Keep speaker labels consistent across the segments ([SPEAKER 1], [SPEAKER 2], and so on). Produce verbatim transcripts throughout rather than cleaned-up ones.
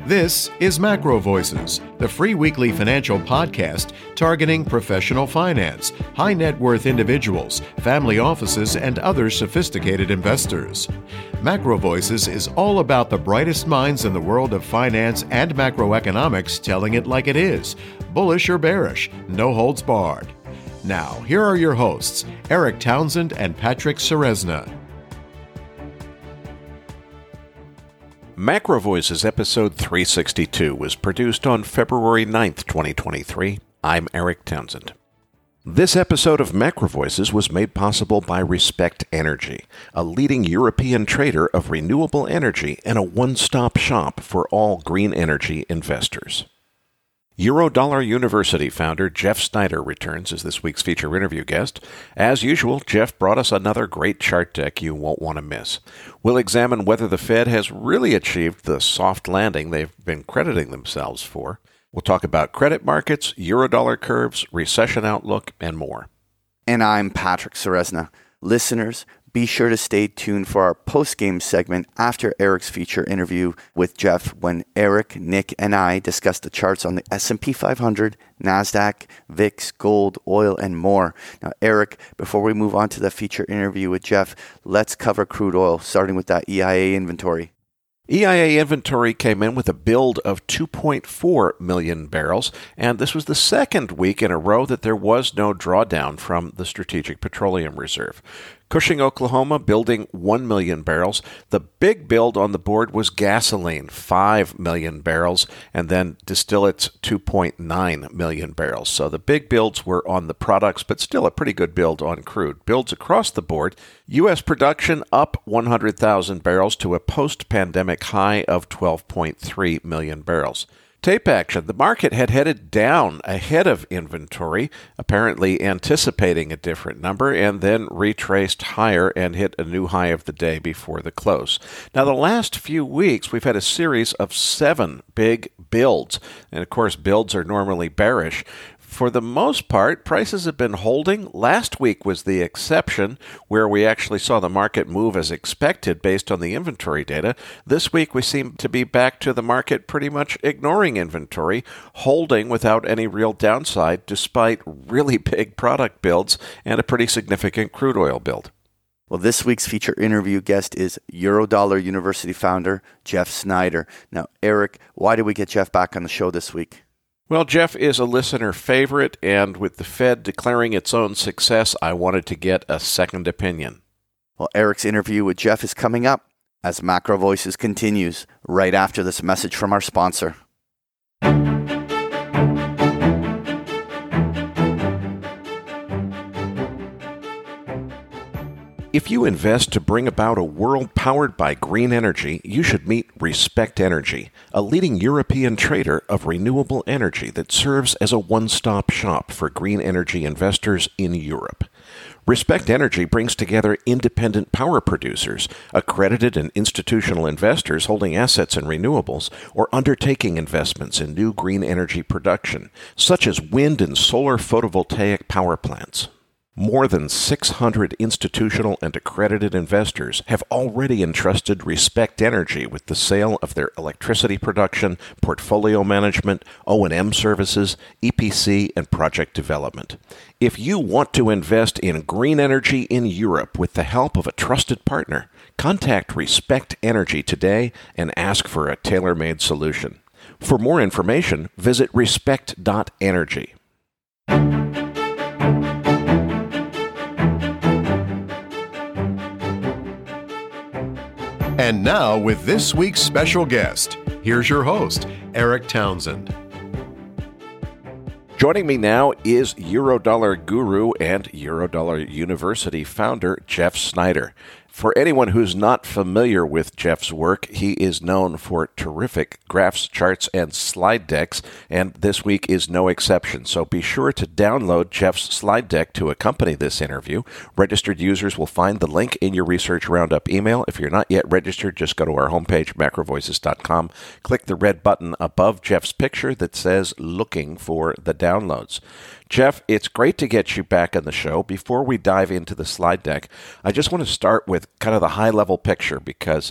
[SPEAKER 1] This is Macro Voices, the free weekly financial podcast targeting professional finance, high net worth individuals, family offices, and other sophisticated investors. Macro Voices is all about the brightest minds in the world of finance and macroeconomics telling it like it is, bullish or bearish, no holds barred. Now, here are your hosts, Eric Townsend and Patrick Ceresna.
[SPEAKER 2] Macro Voices episode three sixty-two was produced on February ninth, twenty twenty-three. I'm Eric Townsend. This episode of Macro Voices was made possible by Respect Energy, a leading European trader of renewable energy and a one-stop shop for all green energy investors. Eurodollar University founder Jeff Snider returns as this week's feature interview guest. As usual, Jeff brought us another great chart deck you won't want to miss. We'll examine whether the Fed has really achieved the soft landing they've been crediting themselves for. We'll talk about credit markets, Eurodollar curves, recession outlook, and more.
[SPEAKER 3] And I'm Patrick Ceresna. Listeners, be sure to stay tuned for our post-game segment after Eric's feature interview with Jeff when Eric, Nick, and I discuss the charts on the S and P five hundred, NASDAQ, V I X, gold, oil, and more. Now, Eric, before we move on to the feature interview with Jeff, let's cover crude oil, starting with that E I A inventory.
[SPEAKER 2] E I A inventory came in with a build of two point four million barrels, and this was the second week in a row that there was no drawdown from the Strategic Petroleum Reserve. Cushing, Oklahoma, building one million barrels. The big build on the board was gasoline, five million barrels, and then distillates, two point nine million barrels. So the big builds were on the products, but still a pretty good build on crude. Builds across the board. U S production up one hundred thousand barrels to a post-pandemic high of twelve point three million barrels. Tape action. The market had headed down ahead of inventory, apparently anticipating a different number, and then retraced higher and hit a new high of the day before the close. Now, the last few weeks, we've had a series of seven big builds, and of course, builds are normally bearish. For the most part, prices have been holding. Last week was the exception, where we actually saw the market move as expected based on the inventory data. This week, we seem to be back to the market pretty much ignoring inventory, holding without any real downside, despite really big product builds and a pretty significant crude oil build.
[SPEAKER 3] Well, this week's feature interview guest is Eurodollar University founder Jeff Snider. Now, Eric, why did we get Jeff back on the show this week?
[SPEAKER 2] Well, Jeff is a listener favorite, and with the Fed declaring its own success, I wanted to get a second opinion.
[SPEAKER 3] Well, Eric's interview with Jeff is coming up as Macro Voices continues right after this message from our sponsor.
[SPEAKER 2] If you invest to bring about a world powered by green energy, you should meet Respect Energy, a leading European trader of renewable energy that serves as a one-stop shop for green energy investors in Europe. Respect Energy brings together independent power producers, accredited and institutional investors holding assets in renewables, or undertaking investments in new green energy production, such as wind and solar photovoltaic power plants. More than six hundred institutional and accredited investors have already entrusted Respect Energy with the sale of their electricity production, portfolio management, O and M services, E P C, and project development. If you want to invest in green energy in Europe with the help of a trusted partner, contact Respect Energy today and ask for a tailor-made solution. For more information, visit respect dot energy.
[SPEAKER 1] And now, with this week's special guest, here's your host, Eric Townsend.
[SPEAKER 2] Joining me now is Eurodollar guru and Eurodollar University founder, Jeff Snider. For anyone who's not familiar with Jeff's work, he is known for terrific graphs, charts, and slide decks, and this week is no exception. So be sure to download Jeff's slide deck to accompany this interview. Registered users will find the link in your Research Roundup email. If you're not yet registered, just go to our homepage, macro voices dot com. Click the red button above Jeff's picture that says Looking for the Downloads. Jeff, it's great to get you back on the show. Before we dive into the slide deck, I just want to start with kind of the high-level picture because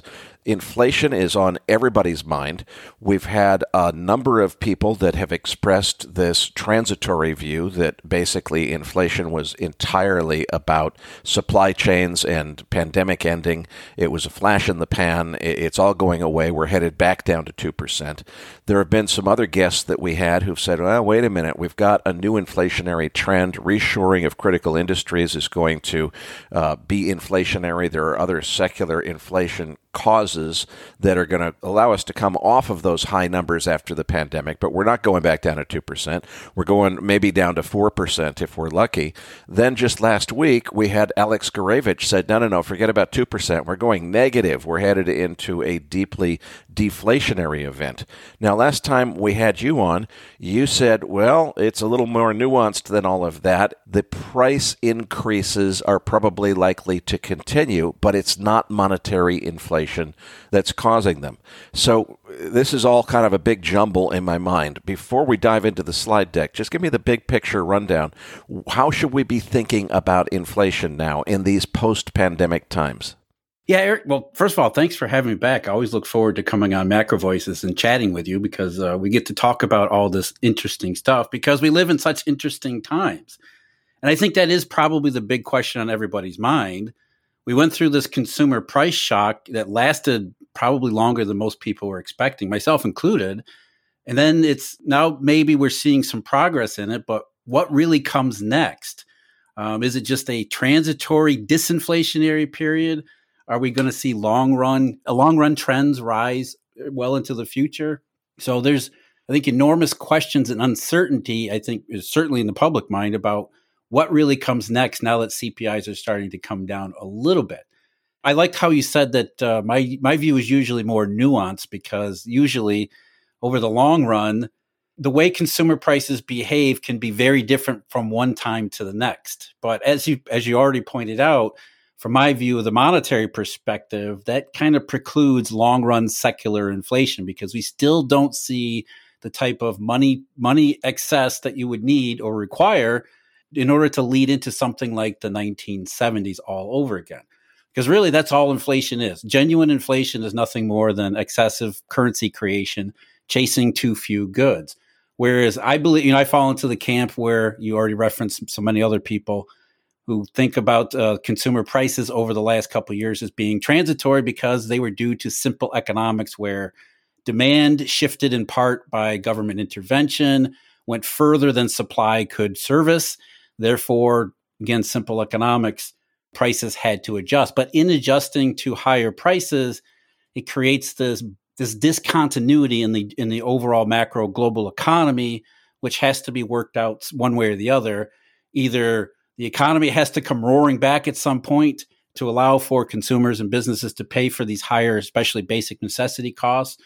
[SPEAKER 2] Inflation is on everybody's mind. We've had a number of people that have expressed this transitory view that basically inflation was entirely about supply chains and pandemic ending. It was a flash in the pan. It's all going away. We're headed back down to two percent. There have been some other guests that we had who've said, well, wait a minute, we've got a new inflationary trend. Reshoring of critical industries is going to uh, be inflationary. There are other secular inflation causes that are going to allow us to come off of those high numbers after the pandemic, but we're not going back down to two percent. We're going maybe down to four percent if we're lucky. Then just last week, we had Alex Gorevich said, no, no, no, forget about two percent. We're going negative. We're headed into a deeply deflationary event. Now, last time we had you on, you said, well, it's a little more nuanced than all of that. The price increases are probably likely to continue, but it's not monetary inflation that's causing them. So this is all kind of a big jumble in my mind. Before we dive into the slide deck, just give me the big picture rundown. How should we be thinking about inflation now in these post-pandemic times?
[SPEAKER 4] Yeah, Eric, well, first of all, thanks for having me back. I always look forward to coming on Macro Voices and chatting with you because uh, we get to talk about all this interesting stuff because we live in such interesting times. And I think that is probably the big question on everybody's mind. We went through this consumer price shock that lasted probably longer than most people were expecting, myself included. And then it's now maybe we're seeing some progress in it, but what really comes next? Um, is it just a transitory disinflationary period? Are we going to see long run, uh, long run trends rise well into the future? So there's, I think, enormous questions and uncertainty, I think, is certainly in the public mind about what really comes next now that C P Is are starting to come down a little bit. I liked how you said that uh, my my view is usually more nuanced because usually over the long run, the way consumer prices behave can be very different from one time to the next. But as you as you already pointed out, from my view of the monetary perspective, that kind of precludes long run secular inflation because we still don't see the type of money money excess that you would need or require in order to lead into something like the nineteen seventies all over again. Because really, that's all inflation is. Genuine inflation is nothing more than excessive currency creation, chasing too few goods. Whereas I believe, you know, I fall into the camp where you already referenced so many other people who think about uh, consumer prices over the last couple of years as being transitory because they were due to simple economics where demand shifted in part by government intervention, went further than supply could service. Therefore, again, simple economics, prices had to adjust. But in adjusting to higher prices, it creates this, this discontinuity in the in the overall macro global economy, which has to be worked out one way or the other. Either the economy has to come roaring back at some point to allow for consumers and businesses to pay for these higher, especially basic necessity costs,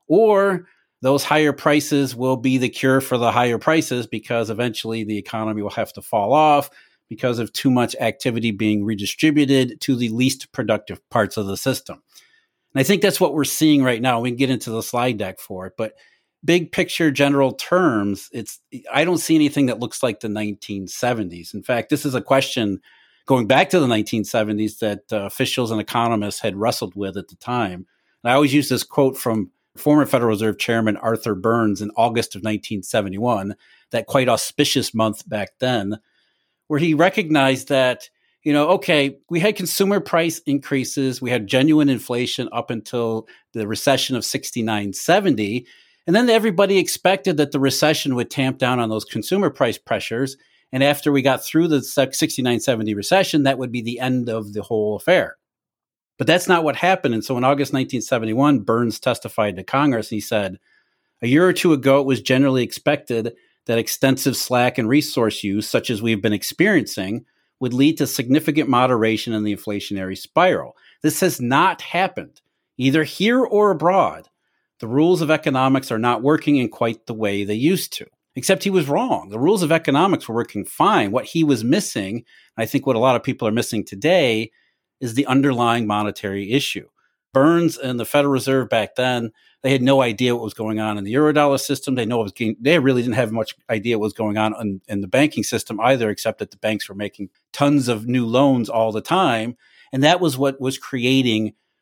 [SPEAKER 4] or those higher prices will be the cure for the higher prices because eventually the economy will have to fall off because of too much activity being redistributed to the least productive parts of the system. And I think that's what we're seeing right now. We can get into the slide deck for it, but big picture, general terms, it's I don't see anything that looks like the nineteen seventies. In fact, this is a question going back to the nineteen seventies that uh, officials and economists had wrestled with at the time. And I always use this quote from former Federal Reserve Chairman Arthur Burns in August of nineteen seventy-one, that quite auspicious month back then, where he recognized that, you know, okay, we had consumer price increases, we had genuine inflation up until the recession of sixty-nine seventy, and then everybody expected that the recession would tamp down on those consumer price pressures, and after we got through the sixty-nine seventy recession, that would be the end of the whole affair. But that's not what happened. And so in August nineteen seventy-one, Burns testified to Congress. And he said, a year or two ago, it was generally expected that extensive slack and resource use, such as we've been experiencing, would lead to significant moderation in the inflationary spiral. This has not happened, either here or abroad. The rules of economics are not working in quite the way they used to. Except he was wrong. The rules of economics were working fine. What he was missing, I think what a lot of people are missing today, is the underlying monetary issue. Burns and the Federal Reserve back then, they had no idea what was going on in the Eurodollar system. They know it was getting, they really didn't have much idea what was going on in, in the banking system either, except that the banks were making tons of new loans all the time. And that was what was creating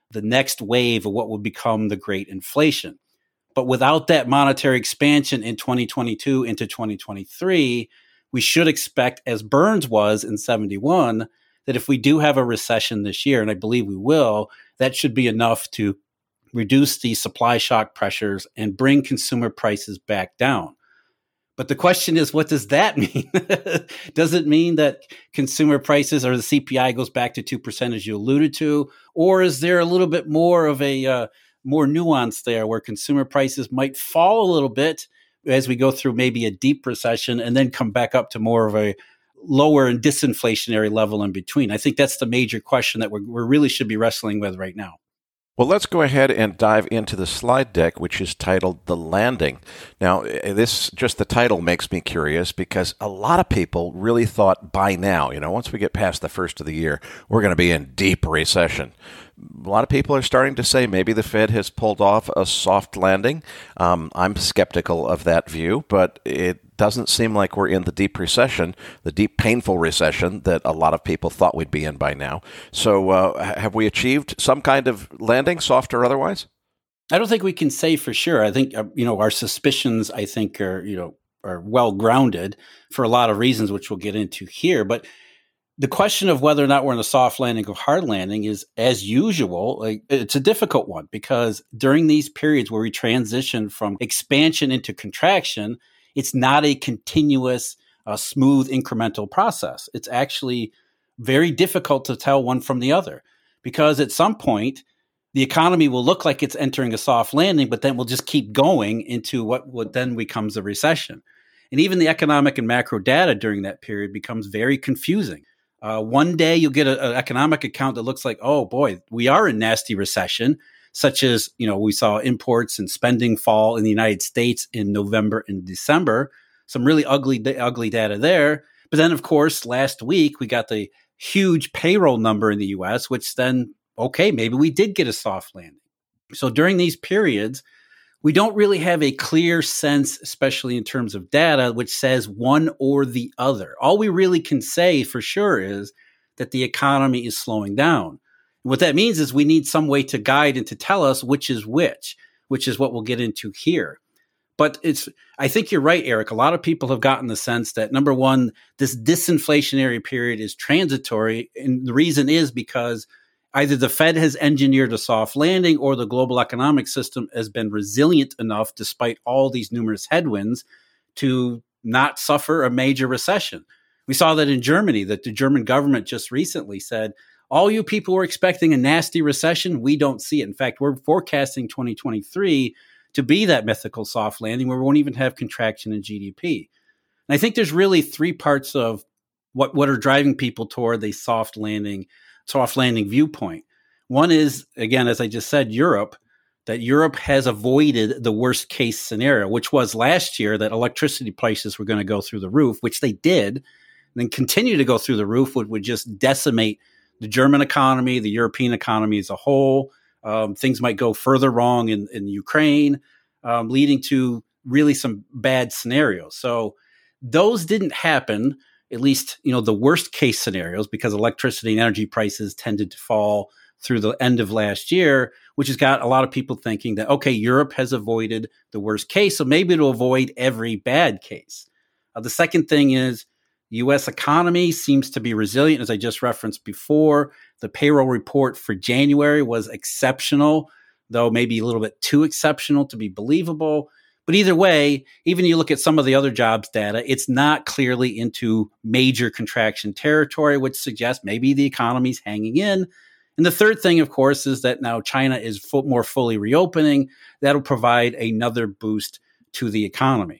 [SPEAKER 4] the next wave of what would become the great inflation. But without that monetary expansion in twenty twenty-two into twenty twenty-three, we should expect, as Burns was in seventy-one, that if we do have a recession this year, and I believe we will, that should be enough to reduce the supply shock pressures and bring consumer prices back down. But the question is, what does that mean? Does it mean that consumer prices or the C P I goes back to two percent as you alluded to? Or is there a little bit more of a uh, more nuance there where consumer prices might fall a little bit as we go through maybe a deep recession and then come back up to more of a lower and disinflationary level in between? I think that's the major question that we're, we really should be wrestling with right now.
[SPEAKER 2] Well, let's go ahead and dive into the slide deck, which is titled The Landing. Now, this, just the title makes me curious because a lot of people really thought by now, you know, once we get past the first of the year, we're going to be in deep recession. A lot of people are starting to say maybe the Fed has pulled off a soft landing. Um, I'm skeptical of that view, but it doesn't seem like we're in the deep recession, the deep, painful recession that a lot of people thought we'd be in by now. So uh, have we achieved some kind of landing, soft or otherwise?
[SPEAKER 4] I don't think we can say for sure. I think, uh, you know, our suspicions, I think, are, you know, are well grounded for a lot of reasons, which we'll get into here. But the question of whether or not we're in a soft landing or hard landing is, as usual, like, it's a difficult one because during these periods where we transition from expansion into contraction, it's not a continuous, uh, smooth, incremental process. It's actually very difficult to tell one from the other because at some point, the economy will look like it's entering a soft landing, but then we'll just keep going into what, what then becomes a recession. And even the economic and macro data during that period becomes very confusing. Uh, one day you'll get an economic account that looks like, oh boy, we are in nasty recession, such as, you know, we saw imports and spending fall in the United States in November and December. Some really ugly, ugly data there. But then, of course, last week we got the huge payroll number in the U S, which then, okay, maybe we did get a soft landing. So during these periods, we don't really have a clear sense, especially in terms of data, which says one or the other. All we really can say for sure is that the economy is slowing down. And what that means is we need some way to guide and to tell us which is which, which is what we'll get into here. But it's, I think you're right, Eric. A lot of people have gotten the sense that, number one, this disinflationary period is transitory. And the reason is because either the Fed has engineered a soft landing or the global economic system has been resilient enough, despite all these numerous headwinds, to not suffer a major recession. We saw that in Germany, that the German government just recently said, all you people were expecting a nasty recession, we don't see it. In fact, we're forecasting twenty twenty-three to be that mythical soft landing where we won't even have contraction in G D P. And I think there's really three parts of what, what are driving people toward the soft landing soft landing viewpoint. One is, again, as I just said, Europe, that Europe has avoided the worst case scenario, which was last year that electricity prices were going to go through the roof, which they did, and then continue to go through the roof, would, would just decimate the German economy, the European economy as a whole. Um, things might go further wrong in, in Ukraine, um, leading to really some bad scenarios. So those didn't happen. At least, you know, the worst case scenarios, because electricity and energy prices tended to fall through the end of last year, which has got a lot of people thinking that, okay, Europe has avoided the worst case, so maybe it'll avoid every bad case. Uh, the second thing is the U S economy seems to be resilient, as I just referenced before. The payroll report for January was exceptional, though maybe a little bit too exceptional to be believable. But either way, even you look at some of the other jobs data, it's not clearly into major contraction territory, which suggests maybe the economy's hanging in. And the third thing, of course, is that now China is full, more fully reopening. That'll provide another boost to the economy.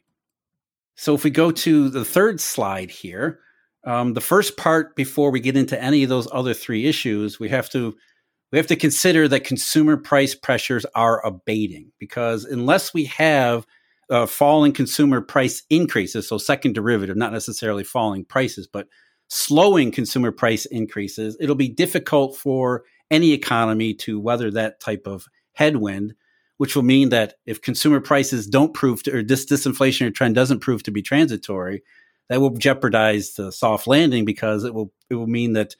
[SPEAKER 4] So if we go to the third slide here, um, the first part before we get into any of those other three issues, we have to we have to consider that consumer price pressures are abating, because unless we have uh, falling consumer price increases, so second derivative, not necessarily falling prices, but slowing consumer price increases, it'll be difficult for any economy to weather that type of headwind, which will mean that if consumer prices don't prove to, or this disinflationary trend doesn't prove to be transitory, that will jeopardize the soft landing, because it will it will mean that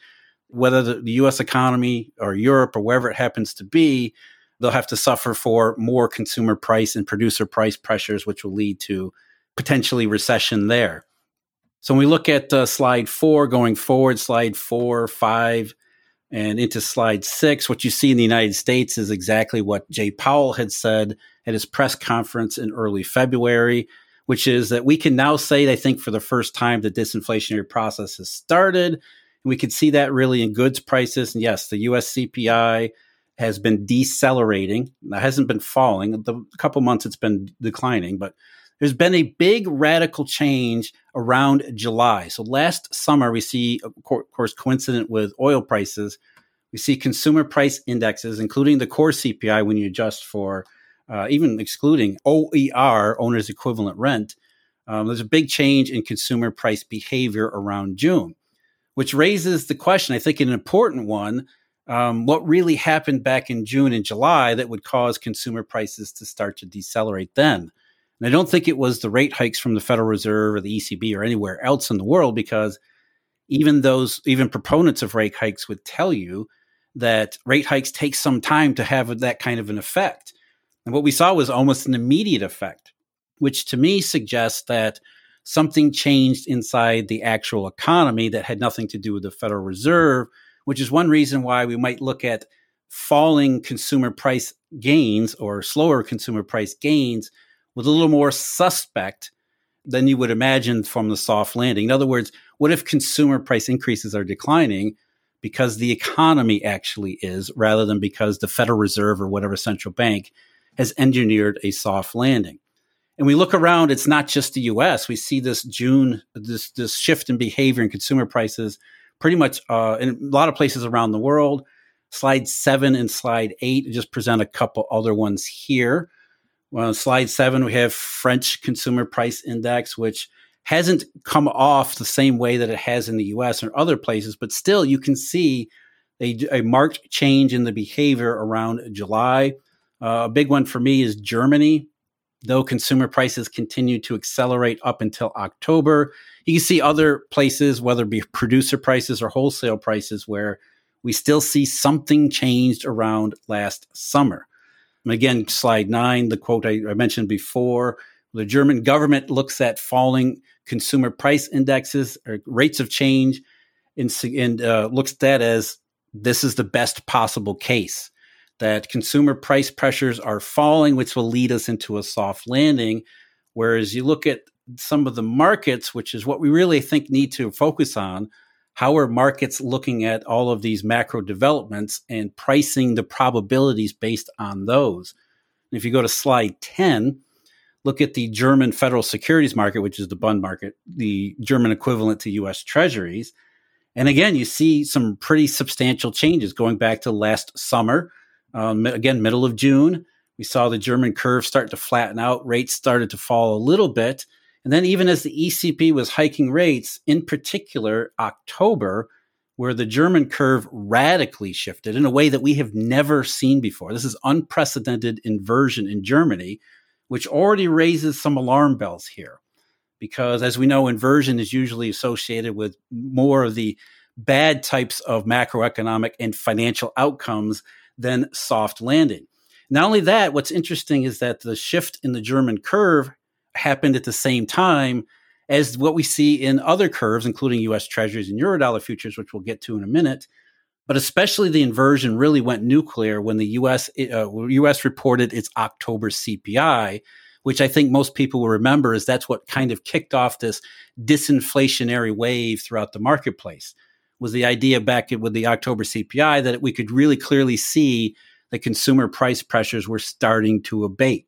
[SPEAKER 4] whether the, the U S economy or Europe or wherever it happens to be, they'll have to suffer for more consumer price and producer price pressures, which will lead to potentially recession there. So when we look at uh, slide four, going forward, slide four, five, and into slide six, what you see in the United States is exactly what Jay Powell had said at his press conference in early February, which is that we can now say, I think, for the first time, the disinflationary process has started. And we can see that really in goods prices. And yes, the U S C P I has been decelerating. It hasn't been falling. The couple months it's been declining, but there's been a big radical change around July. So last summer, we see, of course, coincident with oil prices, we see consumer price indexes, including the core C P I when you adjust for, uh, even excluding O E R, owner's equivalent rent. Um, there's a big change in consumer price behavior around June, which raises the question, I think an important one, um, what really happened back in June and July that would cause consumer prices to start to decelerate then? And I don't think it was the rate hikes from the Federal Reserve or the E C B or anywhere else in the world, because even those, even proponents of rate hikes would tell you that rate hikes take some time to have that kind of an effect. And what we saw was almost an immediate effect, which to me suggests that something changed inside the actual economy that had nothing to do with the Federal Reserve, which is one reason why we might look at falling consumer price gains or slower consumer price gains with a little more suspect than you would imagine from the soft landing. In other words, what if consumer price increases are declining because the economy actually is, rather than because the Federal Reserve or whatever central bank has engineered a soft landing? And we look around, it's not just the U S. We see this June, this, this shift in behavior in consumer prices pretty much uh, in a lot of places around the world. Slide seven and slide eight just present a couple other ones here. Well, on slide seven, we have French Consumer Price Index, which hasn't come off the same way that it has in the U S or other places, but still you can see a, a marked change in the behavior around July. Uh, a big one for me is Germany. Though consumer prices continue to accelerate up until October, you can see other places, whether it be producer prices or wholesale prices, where we still see something changed around last summer. And again, slide nine, the quote I, I mentioned before, the German government looks at falling consumer price indexes or rates of change and, and uh, looks at that as this is the best possible case, that consumer price pressures are falling, which will lead us into a soft landing. Whereas you look at some of the markets, which is what we really think need to focus on, how are markets looking at all of these macro developments and pricing the probabilities based on those? And if you go to slide ten, look at the German federal securities market, which is the bond market, the German equivalent to U S Treasuries. And again, you see some pretty substantial changes going back to last summer. Um, again, middle of June, we saw the German curve start to flatten out. Rates started to fall a little bit. And then even as the E C B was hiking rates, in particular, October, where the German curve radically shifted in a way that we have never seen before. This is unprecedented inversion in Germany, which already raises some alarm bells here. Because as we know, inversion is usually associated with more of the bad types of macroeconomic and financial outcomes than soft landing. Not only that, what's interesting is that the shift in the German curve happened at the same time as what we see in other curves, including U S Treasuries and Eurodollar futures, which we'll get to in a minute. But especially the inversion really went nuclear when the U S uh, U S reported its October C P I, which I think most people will remember is that's what kind of kicked off this disinflationary wave throughout the marketplace. Was the idea back with the October C P I that we could really clearly see that consumer price pressures were starting to abate.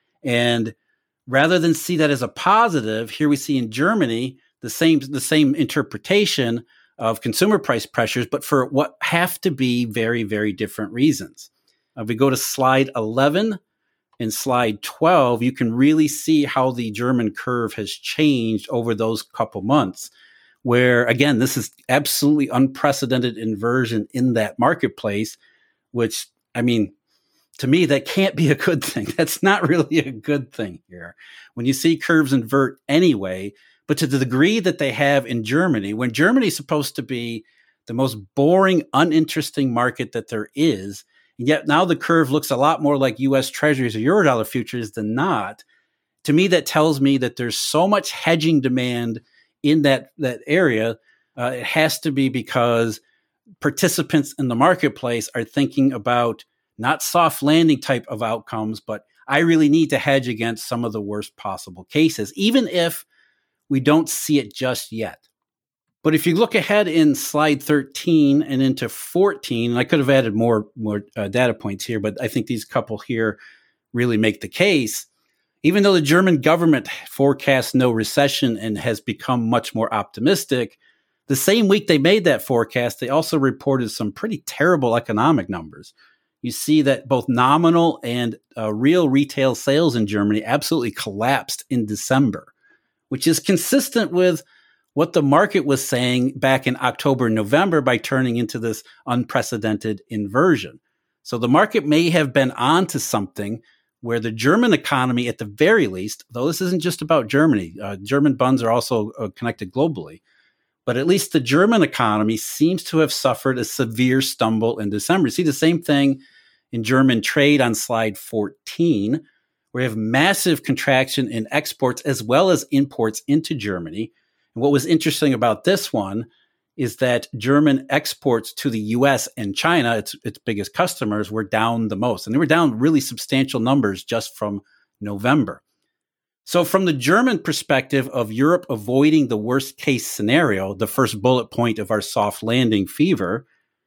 [SPEAKER 4] And rather than see that as a positive, here we see in Germany the same the same interpretation of consumer price pressures, but for what have to be very, very different reasons. Uh, if we go to slide eleven and slide twelve, you can really see how the German curve has changed over those couple months, where, again, this is absolutely unprecedented inversion in that marketplace, which, I mean, to me, that can't be a good thing. That's not really a good thing here. When you see curves invert anyway, but to the degree that they have in Germany, when Germany is supposed to be the most boring, uninteresting market that there is. And yet now the curve looks a lot more like U S Treasuries or Eurodollar futures than not. To me, that tells me that there's so much hedging demand in that, that area. Uh, it has to be because participants in the marketplace are thinking about not soft landing type of outcomes, but I really need to hedge against some of the worst possible cases, even if we don't see it just yet. But if you look ahead in slide thirteen and into fourteen, and I could have added more, more uh, data points here, but I think these couple here really make the case. Even though the German government forecasts no recession and has become much more optimistic, the same week they made that forecast, they also reported some pretty terrible economic numbers. You see that both nominal and uh, real retail sales in Germany absolutely collapsed in December, which is consistent with what the market was saying back in October and November by turning into this unprecedented inversion. So the market may have been onto something where the German economy, at the very least, though this isn't just about Germany, uh, German bonds are also uh, connected globally, but at least the German economy seems to have suffered a severe stumble in December. You see the same thing in German trade on slide fourteen, where you have massive contraction in exports as well as imports into Germany. And what was interesting about this one is that German exports to the U S and China, its, its biggest customers, were down the most. And they were down really substantial numbers just from November. So from the German perspective of Europe avoiding the worst case scenario, the first bullet point of our soft landing fever,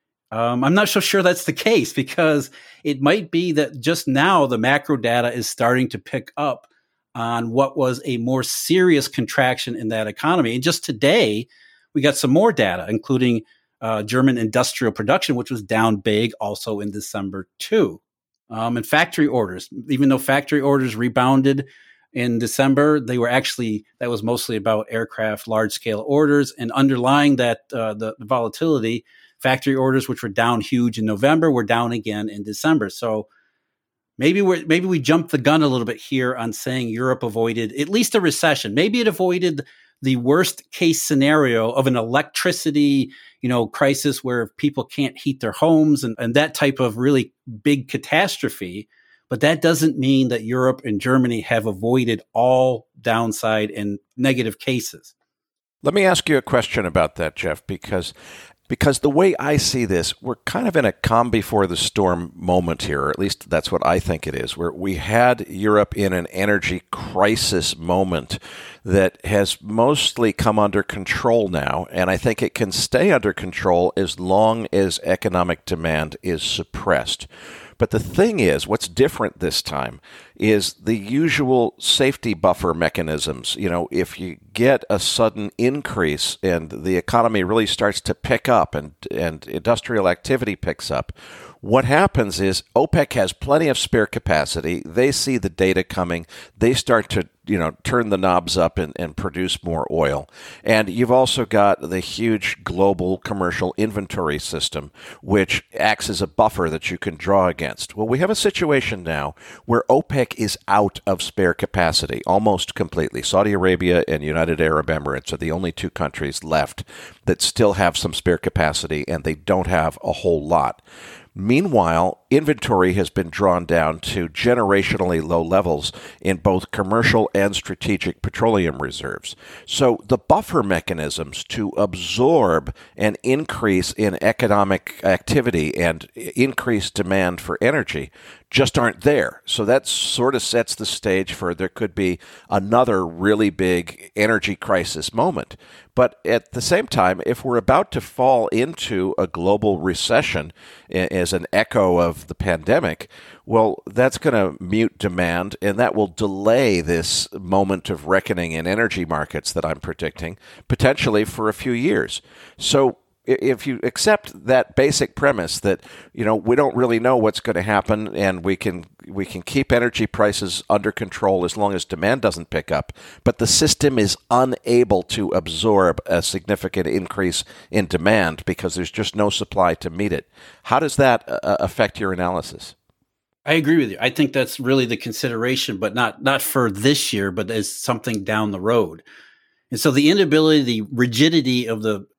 [SPEAKER 4] um, I'm not so sure that's the case, because it might be that just now the macro data is starting to pick up on what was a more serious contraction in that economy. And just today, we got some more data, including uh, German industrial production, which was down big also in December too. Um, and factory orders, even though factory orders rebounded in December, they were actually, that was mostly about aircraft, large scale orders, and underlying that, uh, the, the volatility, factory orders, which were down huge in November, were down again in December. So maybe we maybe we jumped the gun a little bit here on saying Europe avoided at least a recession. Maybe it avoided the worst case scenario of an electricity, you know, crisis where people can't heat their homes and, and that type of really big catastrophe. But that doesn't mean that Europe and Germany have avoided all downside and negative cases.
[SPEAKER 2] Let me ask you a question about that, Jeff, because Because the way I see this, we're kind of in a calm before the storm moment here, or at least that's what I think it is, where we had Europe in an energy crisis moment that has mostly come under control now, and I think it can stay under control as long as economic demand is suppressed. But the thing is, what's different this time is the usual safety buffer mechanisms. You know, if you get a sudden increase and the economy really starts to pick up and, and industrial activity picks up, what happens is OPEC has plenty of spare capacity. They see the data coming. They start to, you know, turn the knobs up and, and produce more oil. And you've also got the huge global commercial inventory system, which acts as a buffer that you can draw against. Well, we have a situation now where OPEC is out of spare capacity almost completely. Saudi Arabia and United Arab Emirates are the only two countries left that still have some spare capacity, and they don't have a whole lot. Meanwhile, inventory has been drawn down to generationally low levels in both commercial and strategic petroleum reserves. So the buffer mechanisms to absorb an increase in economic activity and increased demand for energy just aren't there. So that sort of sets the stage for there could be another really big energy crisis moment. But at the same time, if we're about to fall into a global recession as an echo of the pandemic, well, that's going to mute demand, and that will delay this moment of reckoning in energy markets that I'm predicting, potentially for a few years. So if you accept that basic premise that, you know, we don't really know what's going to happen and we can we can keep energy prices under control as long as demand doesn't pick up, but the system is unable to absorb a significant increase in demand because there's just no supply to meet it. How does that uh, affect your analysis?
[SPEAKER 4] I agree with you. I think that's really the consideration, but not not for this year, but as something down the road. And so the inability, the rigidity of the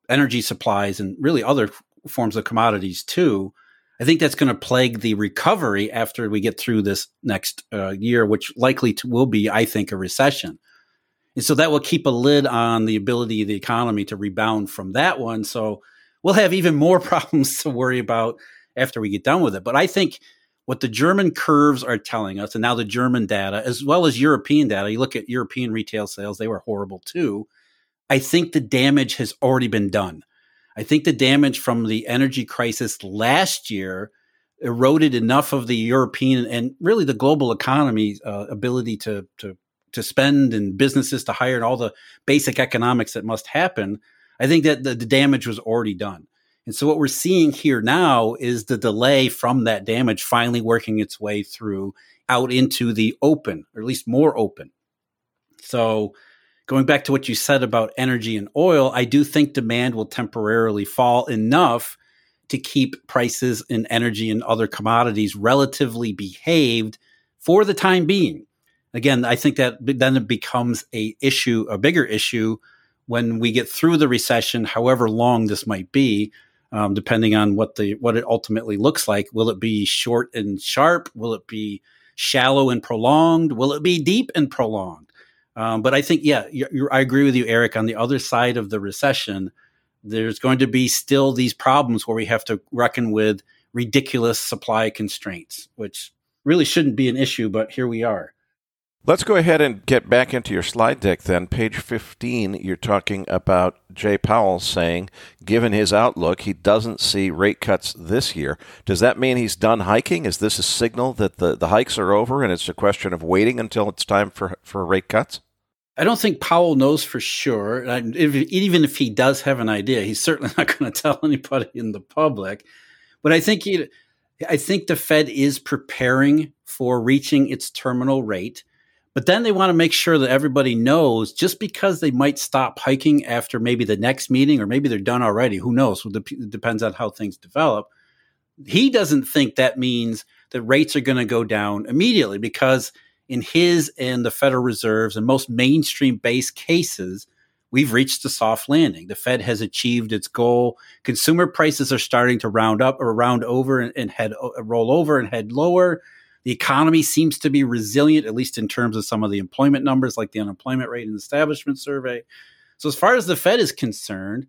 [SPEAKER 4] energy supplies and really other f- forms of commodities too. I think that's going to plague the recovery after we get through this next uh, year, which likely to, will be, I think, a recession. And so that will keep a lid on the ability of the economy to rebound from that one. So we'll have even more problems to worry about after we get done with it. But I think what the German curves are telling us, and now the German data, as well as European data, you look at European retail sales, they were horrible too. I think the damage has already been done. I think the damage from the energy crisis last year eroded enough of the European and really the global economy's uh, ability to, to, to spend and businesses to hire and all the basic economics that must happen. I think that the, the damage was already done. And so what we're seeing here now is the delay from that damage finally working its way through out into the open, or at least more open. So going back to what you said about energy and oil, I do think demand will temporarily fall enough to keep prices in energy and other commodities relatively behaved for the time being. Again, I think that then it becomes a issue, a bigger issue when we get through the recession, however long this might be, um, depending on what the what it ultimately looks like. Will it be short and sharp? Will it be shallow and prolonged? Will it be deep and prolonged? Um, but I think, yeah, you're, you're, I agree with you, Eric. On the other side of the recession, there's going to be still these problems where we have to reckon with ridiculous supply constraints, which really shouldn't be an issue, but here we are.
[SPEAKER 2] Let's go ahead and get back into your slide deck then. Page fifteen, you're talking about Jay Powell saying, given his outlook, he doesn't see rate cuts this year. Does that mean he's done hiking? Is this a signal that the, the hikes are over and it's a question of waiting until it's time for, for rate cuts?
[SPEAKER 4] I don't think Powell knows for sure. If, even if he does have an idea, he's certainly not going to tell anybody in the public. But I think he, I think the Fed is preparing for reaching its terminal rate. But then they want to make sure that everybody knows, just because they might stop hiking after maybe the next meeting, or maybe they're done already, who knows? It depends on how things develop. He doesn't think that means that rates are going to go down immediately, because in his and the Federal Reserve's and most mainstream base cases, we've reached a soft landing. The Fed has achieved its goal. Consumer prices are starting to round up or round over and, and head roll over and head lower. The economy seems to be resilient, at least in terms of some of the employment numbers, like the unemployment rate in the establishment survey. So as far as the Fed is concerned,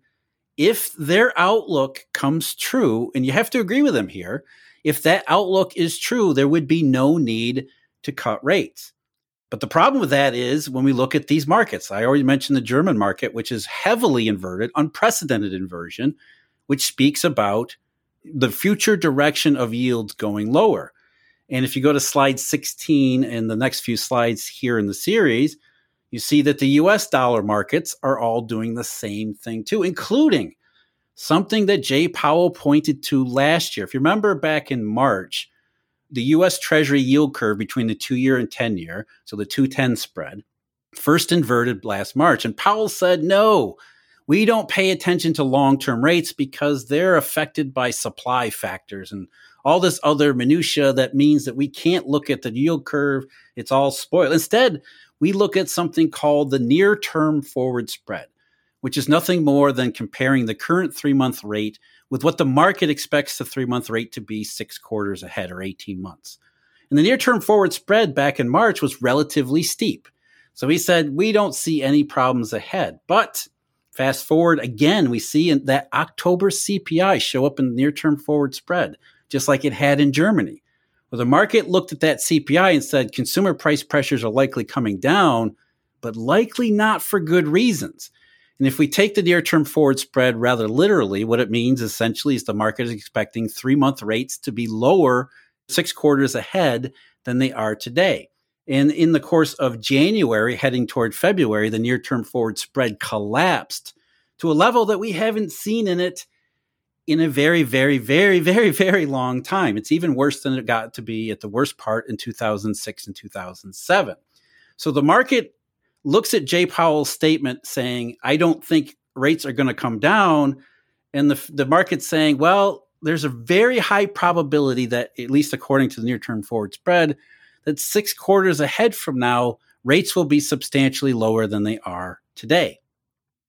[SPEAKER 4] if their outlook comes true, and you have to agree with them here, if that outlook is true, there would be no need to cut rates. But the problem with that is when we look at these markets, I already mentioned the German market, which is heavily inverted, unprecedented inversion, which speaks about the future direction of yields going lower. And if you go to slide sixteen and the next few slides here in the series, you see that the U S dollar markets are all doing the same thing too, including something that Jay Powell pointed to last year. If you remember back in March, the U S Treasury yield curve between the two-year and ten-year, so the two ten spread, first inverted last March. And Powell said, no, we don't pay attention to long-term rates because they're affected by supply factors and all this other minutia that means that we can't look at the yield curve. It's all spoiled. Instead, we look at something called the near-term forward spread, which is nothing more than comparing the current three-month rate with what the market expects the three-month rate to be six quarters ahead, or eighteen months. And the near-term forward spread back in March was relatively steep. So he said, we don't see any problems ahead. But fast forward again, we see in that October C P I show up in the near-term forward spread, just like it had in Germany. Well, the market looked at that C P I and said consumer price pressures are likely coming down, but likely not for good reasons. And if we take the near-term forward spread rather literally, what it means essentially is the market is expecting three-month rates to be lower six quarters ahead than they are today. And in the course of January, heading toward February, the near-term forward spread collapsed to a level that we haven't seen in it in a very, very, very, very, very long time. It's even worse than it got to be at the worst part in two thousand six and two thousand seven. So the market looks at Jay Powell's statement saying, I don't think rates are going to come down. And the, the market's saying, well, there's a very high probability that, at least according to the near-term forward spread, that six quarters ahead from now, rates will be substantially lower than they are today.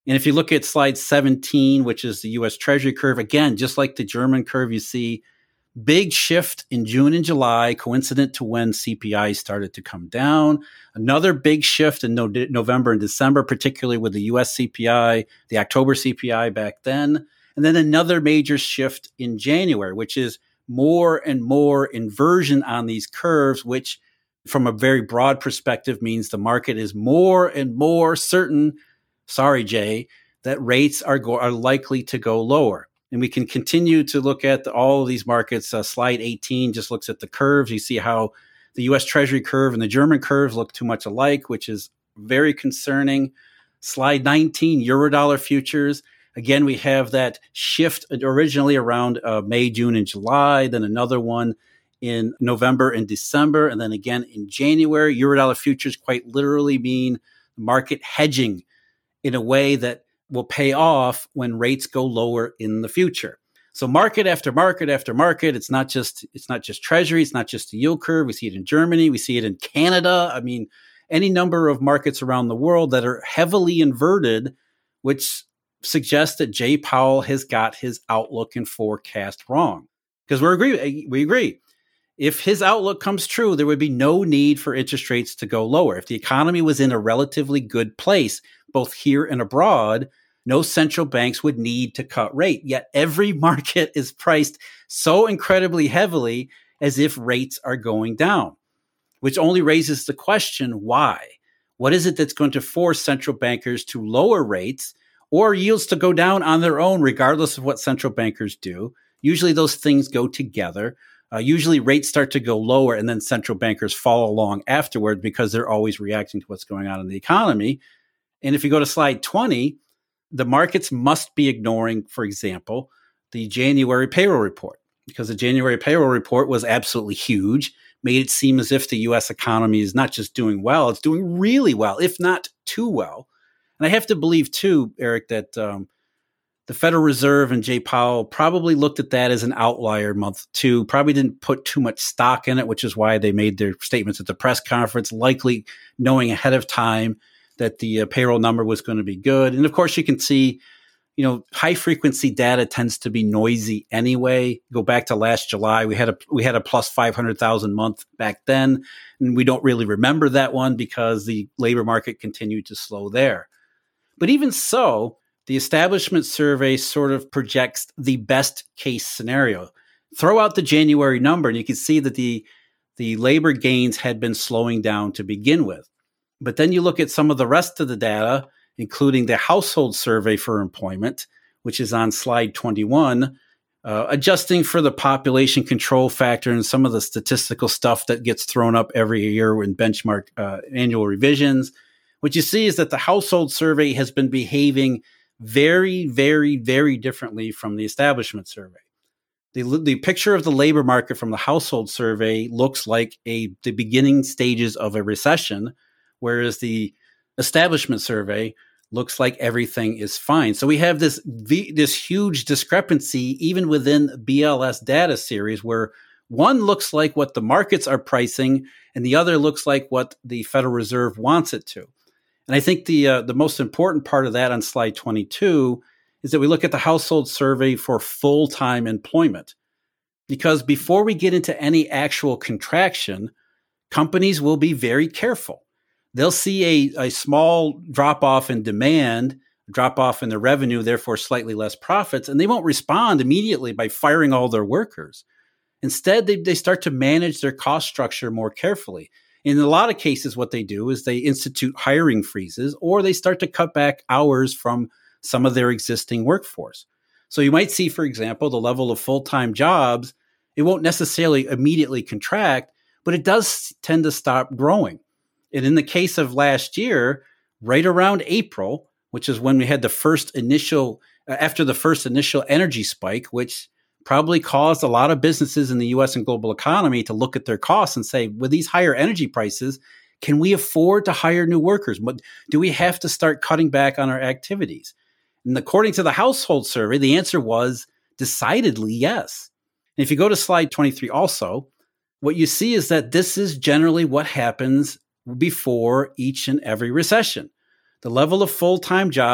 [SPEAKER 4] And if you look at slide seventeen, which is the U S Treasury curve, again, just like the German curve, you see big shift in June and July, coincident to when C P I started to come down. Another big shift in no- November and December, particularly with the U S C P I, the October C P I back then. And then another major shift in January, which is more and more inversion on these curves, which from a very broad perspective means the market is more and more certain, sorry, Jay, that rates are, go- are likely to go lower. And we can continue to look at the, all of these markets. Uh, slide eighteen just looks at the curves. You see how the U S Treasury curve and the German curves look too much alike, which is very concerning. Slide nineteen, Eurodollar futures. Again, we have that shift originally around uh, May, June, and July, then another one in November and December, and then again in January. Eurodollar futures quite literally mean market hedging in a way that will pay off when rates go lower in the future. So market after market after market, it's not just it's not just Treasury, it's not just the yield curve. We see it in Germany, we see it in Canada. I mean, any number of markets around the world that are heavily inverted, which suggests that Jay Powell has got his outlook and forecast wrong. Because we agree, we agree. If his outlook comes true, there would be no need for interest rates to go lower. If the economy was in a relatively good place, both here and abroad, no central banks would need to cut rate. Yet every market is priced so incredibly heavily as if rates are going down, which only raises the question, why? What is it that's going to force central bankers to lower rates or yields to go down on their own, regardless of what central bankers do? Usually those things go together. Uh, usually rates start to go lower and then central bankers follow along afterward because they're always reacting to what's going on in the economy. And if you go to slide twenty, the markets must be ignoring, for example, the January payroll report, because the January payroll report was absolutely huge, made it seem as if the U S economy is not just doing well, it's doing really well, if not too well. And I have to believe, too, Eric, that um, the Federal Reserve and Jay Powell probably looked at that as an outlier month, too, probably didn't put too much stock in it, which is why they made their statements at the press conference, likely knowing ahead of time that the uh, payroll number was going to be good. And of course, you can see, you know, high frequency data tends to be noisy anyway. Go back to last July, we had a we had a plus five hundred thousand month back then, and we don't really remember that one because the labor market continued to slow there. But even so, the establishment survey sort of projects the best case scenario. Throw out the January number, and you can see that the the labor gains had been slowing down to begin with. But then you look at some of the rest of the data, including the household survey for employment, which is on slide twenty-one, uh, adjusting for the population control factor and some of the statistical stuff that gets thrown up every year in benchmark uh, annual revisions. What you see is that the household survey has been behaving very, very, very differently from the establishment survey. The, the picture of the labor market from the household survey looks like a the beginning stages of a recession, whereas the establishment survey looks like everything is fine. So we have this this huge discrepancy even within B L S data series, where one looks like what the markets are pricing and the other looks like what the Federal Reserve wants it to. And I think the uh, the most important part of that on slide twenty-two is that we look at the household survey for full-time employment. Because before we get into any actual contraction, companies will be very careful. They'll see a, a small drop-off in demand, drop-off in their revenue, therefore slightly less profits, and they won't respond immediately by firing all their workers. Instead, they, they start to manage their cost structure more carefully. In a lot of cases, what they do is they institute hiring freezes, or they start to cut back hours from some of their existing workforce. So you might see, for example, the level of full-time jobs, it won't necessarily immediately contract, but it does tend to stop growing. And in the case of last year, right around April, which is when we had the first initial, uh, after the first initial energy spike, which probably caused a lot of businesses in the U S and global economy to look at their costs and say, with these higher energy prices, can we afford to hire new workers? Do we have to start cutting back on our activities? And according to the household survey, the answer was decidedly yes. And if you go to slide twenty-three also, what you see is that this is generally what happens before each and every recession. The level of full-time jobs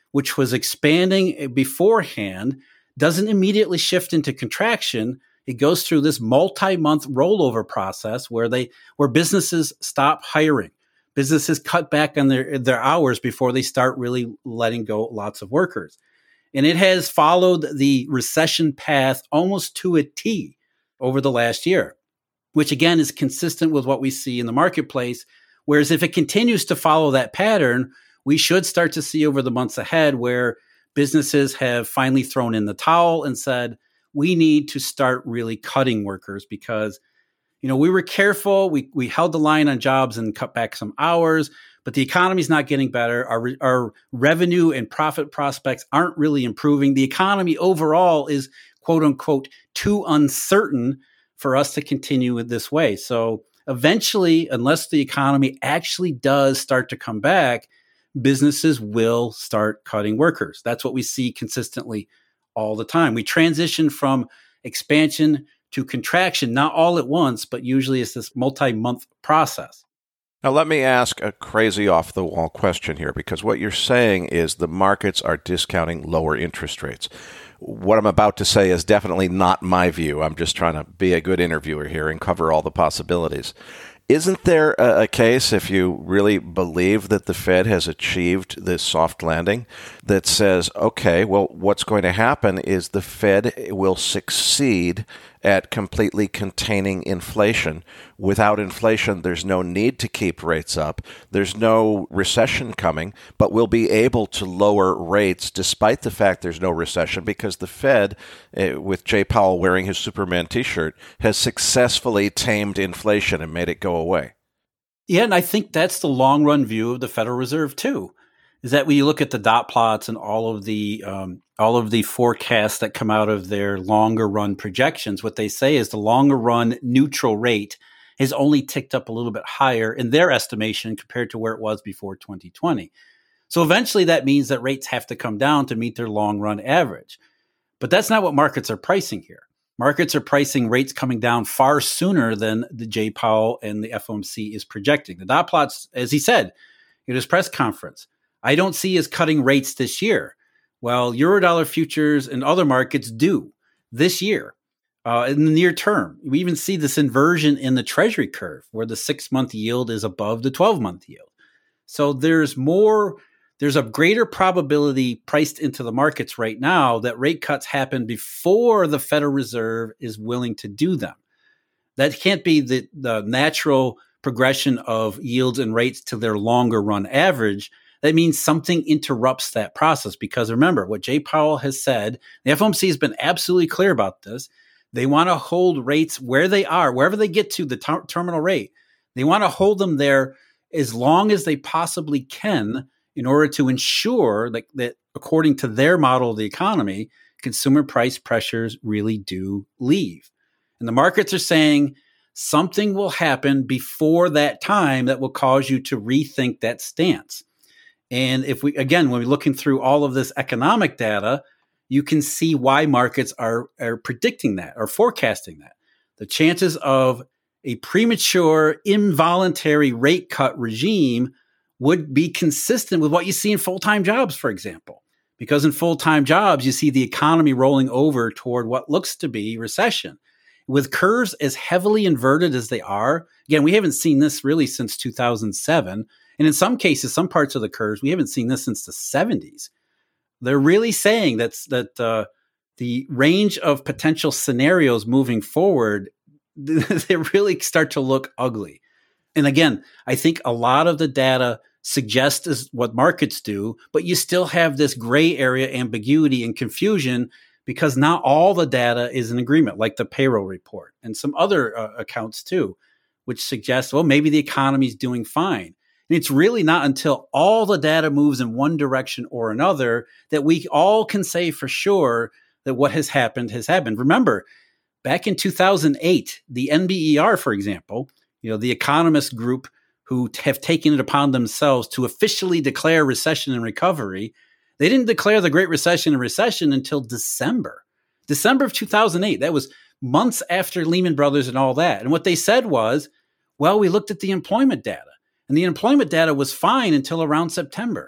[SPEAKER 4] which was expanding beforehand, doesn't immediately shift into contraction. It goes through this multi-month rollover process where they where businesses stop hiring. Businesses cut back on their, their hours before they start really letting go lots of workers. And it has followed the recession path almost to a T over the last year, which again is consistent with what we see in the marketplace. Whereas if it continues to follow that pattern, we should start to see over the months ahead where businesses have finally thrown in the towel and said, we need to start really cutting workers because, you know, we were careful. We we held the line on jobs and cut back some hours, but the economy's not getting better. Our, our revenue and profit prospects aren't really improving. The economy overall is, quote unquote, too uncertain for us to continue with this way. So eventually, unless the economy actually does start to come back, businesses will start cutting workers. That's what we see consistently all the time. We transition from expansion to contraction, not all at once, but usually it's this multi-month process.
[SPEAKER 2] Now, let me ask a crazy off-the-wall question here, because what you're saying is the markets are discounting lower interest rates. What I'm about to say is definitely not my view. I'm just trying to be a good interviewer here and cover all the possibilities. Isn't there a, a case, if you really believe that the Fed has achieved this soft landing, that says, okay, well, what's going to happen is the Fed will succeed at completely containing inflation. Without inflation, there's no need to keep rates up. There's no recession coming, but we'll be able to lower rates despite the fact there's no recession because the Fed, uh, with Jay Powell wearing his Superman t-shirt, has successfully tamed inflation and made it go away.
[SPEAKER 4] Yeah, and I think that's the long-run view of the Federal Reserve, too, is that when you look at the dot plots and all of the um, all of the forecasts that come out of their longer-run projections, what they say is the longer-run neutral rate has only ticked up a little bit higher in their estimation compared to where it was before twenty twenty. So eventually that means that rates have to come down to meet their long-run average. But that's not what markets are pricing here. Markets are pricing rates coming down far sooner than the Jay Powell and the F O M C is projecting. The dot plots, as he said in his press conference, I don't see us cutting rates this year. Well, Eurodollar futures and other markets do this year. Uh, in the near term, we even see this inversion in the Treasury curve where the six-month yield is above the twelve-month yield. So there's more, there's a greater probability priced into the markets right now that rate cuts happen before the Federal Reserve is willing to do them. That can't be the, the natural progression of yields and rates to their longer run average. That means something interrupts that process because remember what Jay Powell has said, the F O M C has been absolutely clear about this. They want to hold rates where they are, wherever they get to the ter- terminal rate. They want to hold them there as long as they possibly can in order to ensure that, that according to their model of the economy, consumer price pressures really do leave. And the markets are saying something will happen before that time that will cause you to rethink that stance. And if we, again, when we're looking through all of this economic data, you can see why markets are, are predicting that or forecasting that. The chances of a premature, involuntary rate cut regime would be consistent with what you see in full-time jobs, for example. Because in full-time jobs, you see the economy rolling over toward what looks to be recession. With curves as heavily inverted as they are, again, we haven't seen this really since two thousand seven. And in some cases, some parts of the curves, we haven't seen this since the seventies. They're really saying that's, that uh, the range of potential scenarios moving forward, they really start to look ugly. And again, I think a lot of the data suggests is what markets do, but you still have this gray area ambiguity and confusion because not all the data is in agreement, like the payroll report and some other uh, accounts too, which suggests, well, maybe the economy is doing fine. And it's really not until all the data moves in one direction or another that we all can say for sure that what has happened has happened. Remember, back in two thousand eight, the N B E R, for example, you know, the economist group who have taken it upon themselves to officially declare recession and recovery, they didn't declare the Great Recession and recession until December. December of two thousand eight. That was months after Lehman Brothers and all that. And what they said was, well, we looked at the employment data. And the employment data was fine until around September.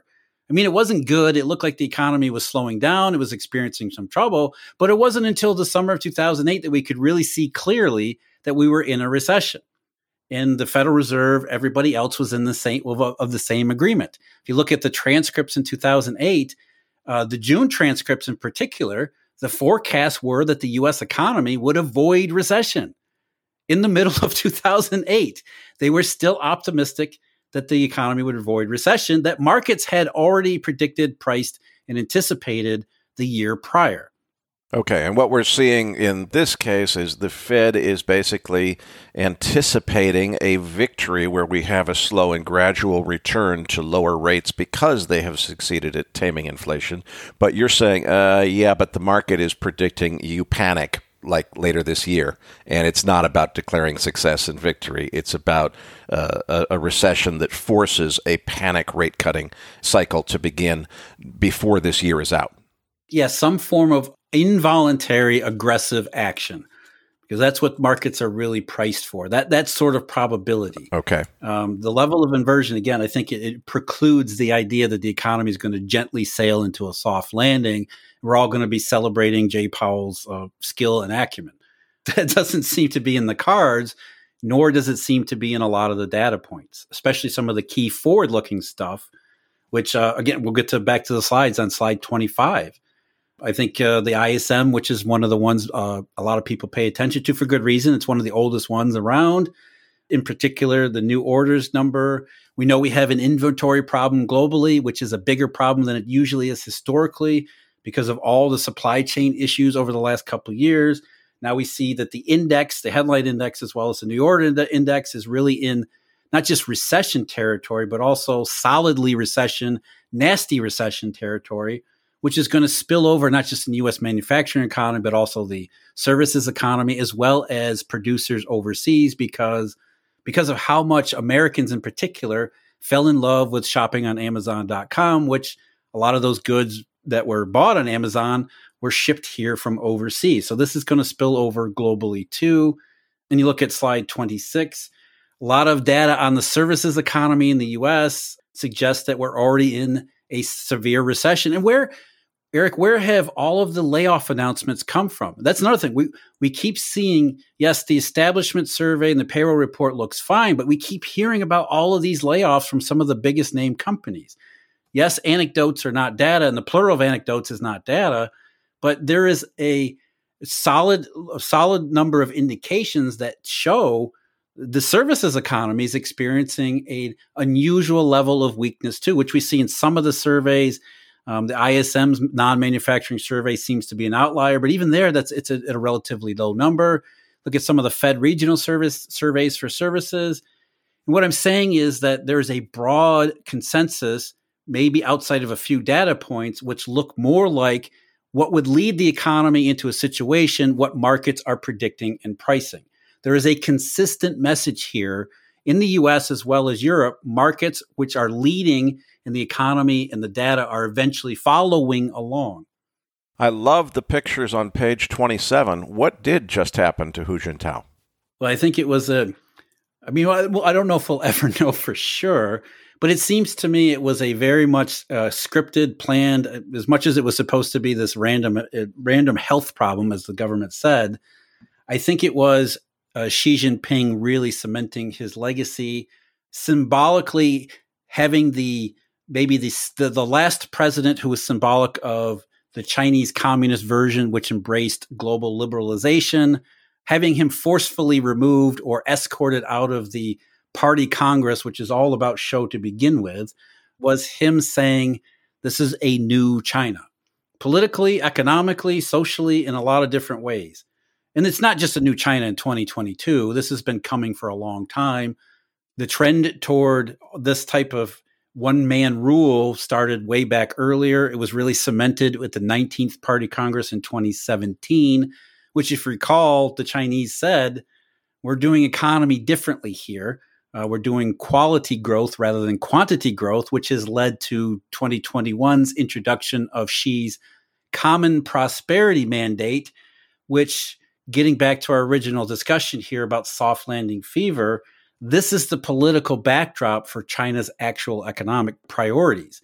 [SPEAKER 4] I mean, it wasn't good. It looked like the economy was slowing down. It was experiencing some trouble, but it wasn't until the summer of two thousand eight that we could really see clearly that we were in a recession. And the Federal Reserve, everybody else was in the same of, of the same agreement. If you look at the transcripts in two thousand eight, uh, the June transcripts in particular, the forecasts were that the U S economy would avoid recession. In the middle of two thousand eight, they were still optimistic that the economy would avoid recession that markets had already predicted, priced, and anticipated the year prior.
[SPEAKER 2] Okay, and what we're seeing in this case is the Fed is basically anticipating a victory where we have a slow and gradual return to lower rates because they have succeeded at taming inflation. But you're saying, uh, yeah, but the market is predicting you panic like later this year, and it's not about declaring success and victory. It's about uh, a, a recession that forces a panic rate-cutting cycle to begin before this year is out.
[SPEAKER 4] Yeah, some form of involuntary aggressive action, because that's what markets are really priced for. That that sort of probability.
[SPEAKER 2] Okay.
[SPEAKER 4] Um, the level of inversion, again, I think it, it precludes the idea that the economy is going to gently sail into a soft landing. We're all going to be celebrating Jay Powell's uh, skill and acumen. That doesn't seem to be in the cards, nor does it seem to be in a lot of the data points, especially some of the key forward-looking stuff, which, uh, again, we'll get to back to the slides on slide twenty-five. I think uh, the I S M, which is one of the ones uh, a lot of people pay attention to for good reason. It's one of the oldest ones around. In particular, the new orders number. We know we have an inventory problem globally, which is a bigger problem than it usually is historically because of all the supply chain issues over the last couple of years. Now we see that the index, the headline index, as well as the new order index, is really in not just recession territory, but also solidly recession, nasty recession territory, which is going to spill over not just in the U S manufacturing economy, but also the services economy, as well as producers overseas, because, because of how much Americans in particular fell in love with shopping on Amazon dot com, which a lot of those goods that were bought on Amazon were shipped here from overseas. So this is going to spill over globally too. And you look at slide twenty-six, a lot of data on the services economy in the U S suggests that we're already in a severe recession. And where Eric, where have all of the layoff announcements come from? That's another thing. We we keep seeing, yes, the establishment survey and the payroll report looks fine, but we keep hearing about all of these layoffs from some of the biggest name companies. Yes, anecdotes are not data, and the plural of anecdotes is not data, but there is a solid, a solid number of indications that show the services economy is experiencing an unusual level of weakness too, which we see in some of the surveys. Um, the I S M's non-manufacturing survey seems to be an outlier, but even there, that's it's a, at a relatively low number. Look at some of the Fed regional service surveys for services. And what I'm saying is that there is a broad consensus, maybe outside of a few data points, which look more like what would lead the economy into a situation, what markets are predicting and pricing. There is a consistent message here in the U S as well as Europe. Markets which are leading in the economy and the data are eventually following along.
[SPEAKER 2] I love the pictures on page twenty-seven. What did just happen to Hu Jintao?
[SPEAKER 4] Well, I think it was a, I mean, well, I don't know if we'll ever know for sure, but it seems to me it was a very much uh, scripted, planned, as much as it was supposed to be this random, uh, random health problem, as the government said. I think it was uh, Xi Jinping really cementing his legacy, symbolically having the maybe the, the the last president who was symbolic of the Chinese communist version, which embraced global liberalization, having him forcefully removed or escorted out of the party Congress, which is all about show to begin with, was him saying, this is a new China, politically, economically, socially, in a lot of different ways. And it's not just a new China in twenty twenty-two. This has been coming for a long time. The trend toward this type of one-man rule started way back earlier. It was really cemented with the nineteenth Party Congress in twenty seventeen, which, if you recall, the Chinese said, we're doing economy differently here. Uh, we're doing quality growth rather than quantity growth, which has led to twenty twenty-one's introduction of Xi's Common Prosperity Mandate, which, getting back to our original discussion here about soft landing fever, this is the political backdrop for China's actual economic priorities.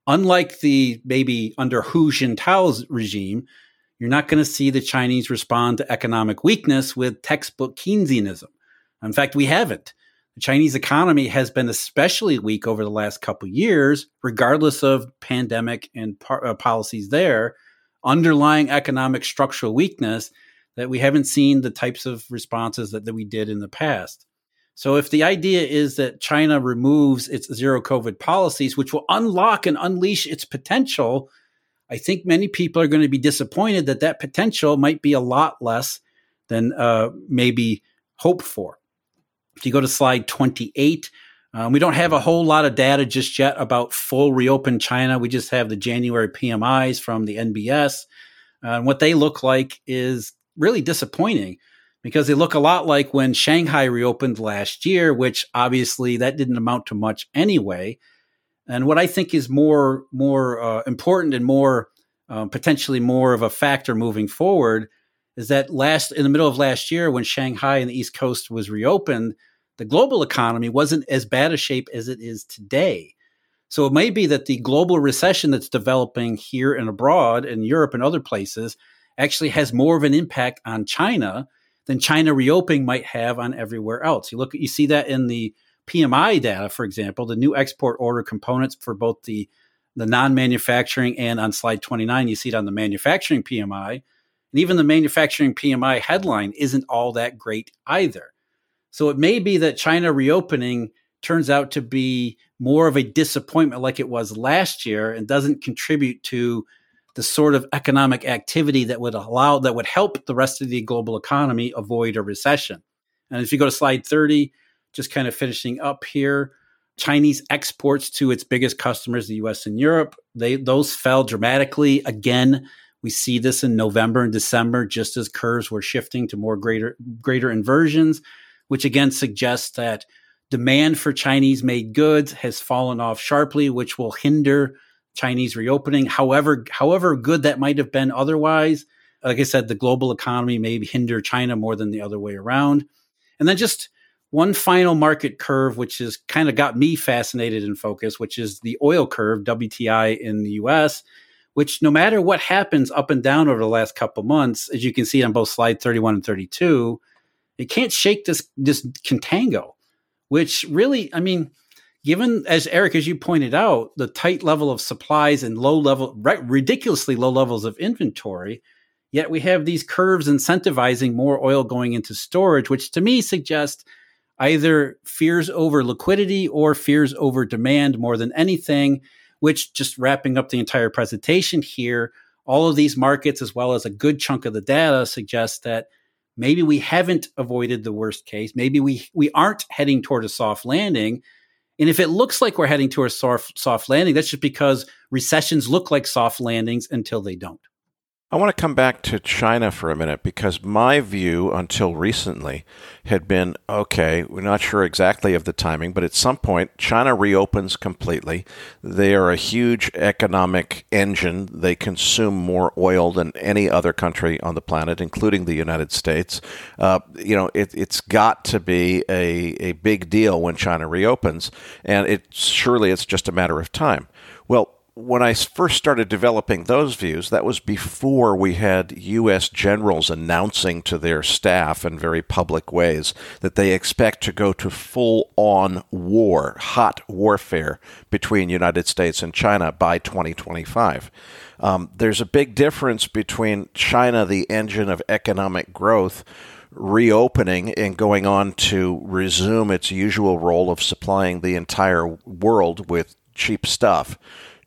[SPEAKER 4] unlike the maybe under Hu Jintao's regime, you're not going to see the Chinese respond to economic weakness with textbook Keynesianism. In fact, we haven't. The Chinese economy has been especially weak over the last couple of years, regardless of pandemic and par- uh, policies there, underlying economic structural weakness that we haven't seen the types of responses that, that we did in the past. So if the idea is that China removes its zero COVID policies, which will unlock and unleash its potential, I think many people are going to be disappointed that that potential might be a lot less than uh, maybe hoped for. If you go to slide twenty-eight, um, we don't have a whole lot of data just yet about full reopened China. We just have the January P M Is from the N B S. Uh, and what they look like is really disappointing because they look a lot like when Shanghai reopened last year, which obviously that didn't amount to much anyway. And what I think is more, more uh, important and more um, potentially more of a factor moving forward is that last in the middle of last year when Shanghai and the East Coast was reopened, the global economy wasn't as bad a shape as it is today. So it may be that the global recession that's developing here and abroad in Europe and other places actually has more of an impact on China than China reopening might have on everywhere else. You look, you see that in the P M I data, for example, the new export order components for both the, the non-manufacturing and on slide twenty-nine, you see it on the manufacturing P M I. And even the manufacturing P M I headline isn't all that great either. So it may be that China reopening turns out to be more of a disappointment like it was last year and doesn't contribute to the sort of economic activity that would allow, that would help the rest of the global economy avoid a recession. And if you go to slide thirty, just kind of finishing up here, Chinese exports to its biggest customers, the U S and Europe, they those fell dramatically. Again, we see this in November and December, just as curves were shifting to more greater, greater inversions, which again suggests that demand for Chinese-made goods has fallen off sharply, which will hinder Chinese reopening. However, however good that might have been otherwise, like I said, the global economy may hinder China more than the other way around. And then just one final market curve, which has kind of got me fascinated in focus, which is the oil curve, W T I in the U S, which no matter what happens up and down over the last couple months, as you can see on both slide thirty-one and thirty-two, it can't shake this, this contango, which really, I mean, given, as Eric, as you pointed out, the tight level of supplies and low level, right, ridiculously low levels of inventory, yet we have these curves incentivizing more oil going into storage, which to me suggests either fears over liquidity or fears over demand more than anything, which, just wrapping up the entire presentation here, all of these markets, as well as a good chunk of the data, suggests that maybe we haven't avoided the worst case. Maybe we, we aren't heading toward a soft landing. And if it looks like we're heading toward a soft, soft landing, that's just because recessions look like soft landings until they don't.
[SPEAKER 2] I want to come back to China for a minute because my view until recently had been, okay, we're not sure exactly of the timing, but at some point, China reopens completely. They are a huge economic engine. They consume more oil than any other country on the planet, including the United States. Uh, you know, it, it's got to be a, a big deal when China reopens, and it surely it's just a matter of time. Well, when I first started developing those views, that was before we had U S generals announcing to their staff in very public ways that they expect to go to full-on war, hot warfare between United States and China by twenty twenty-five. Um, there's a big difference between China, the engine of economic growth, reopening and going on to resume its usual role of supplying the entire world with cheap stuff,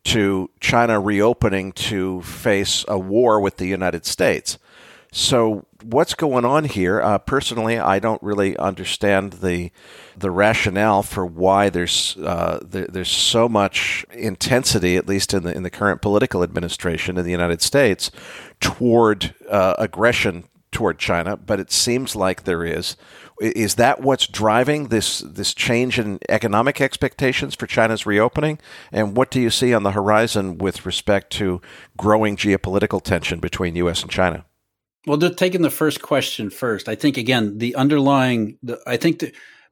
[SPEAKER 2] to China reopening to face a war with the United States. So what's going on here? Uh, personally, I don't really understand the the rationale for why there's uh, there, there's so much intensity, at least in the in the current political administration in the United States, toward uh, aggression toward China. But it seems like there is. Is that what's driving this this change in economic expectations for China's reopening? And what do you see on the horizon with respect to growing geopolitical tension between U S and China?
[SPEAKER 4] Well, taking the first question first, I think, again, the underlying, the, I think that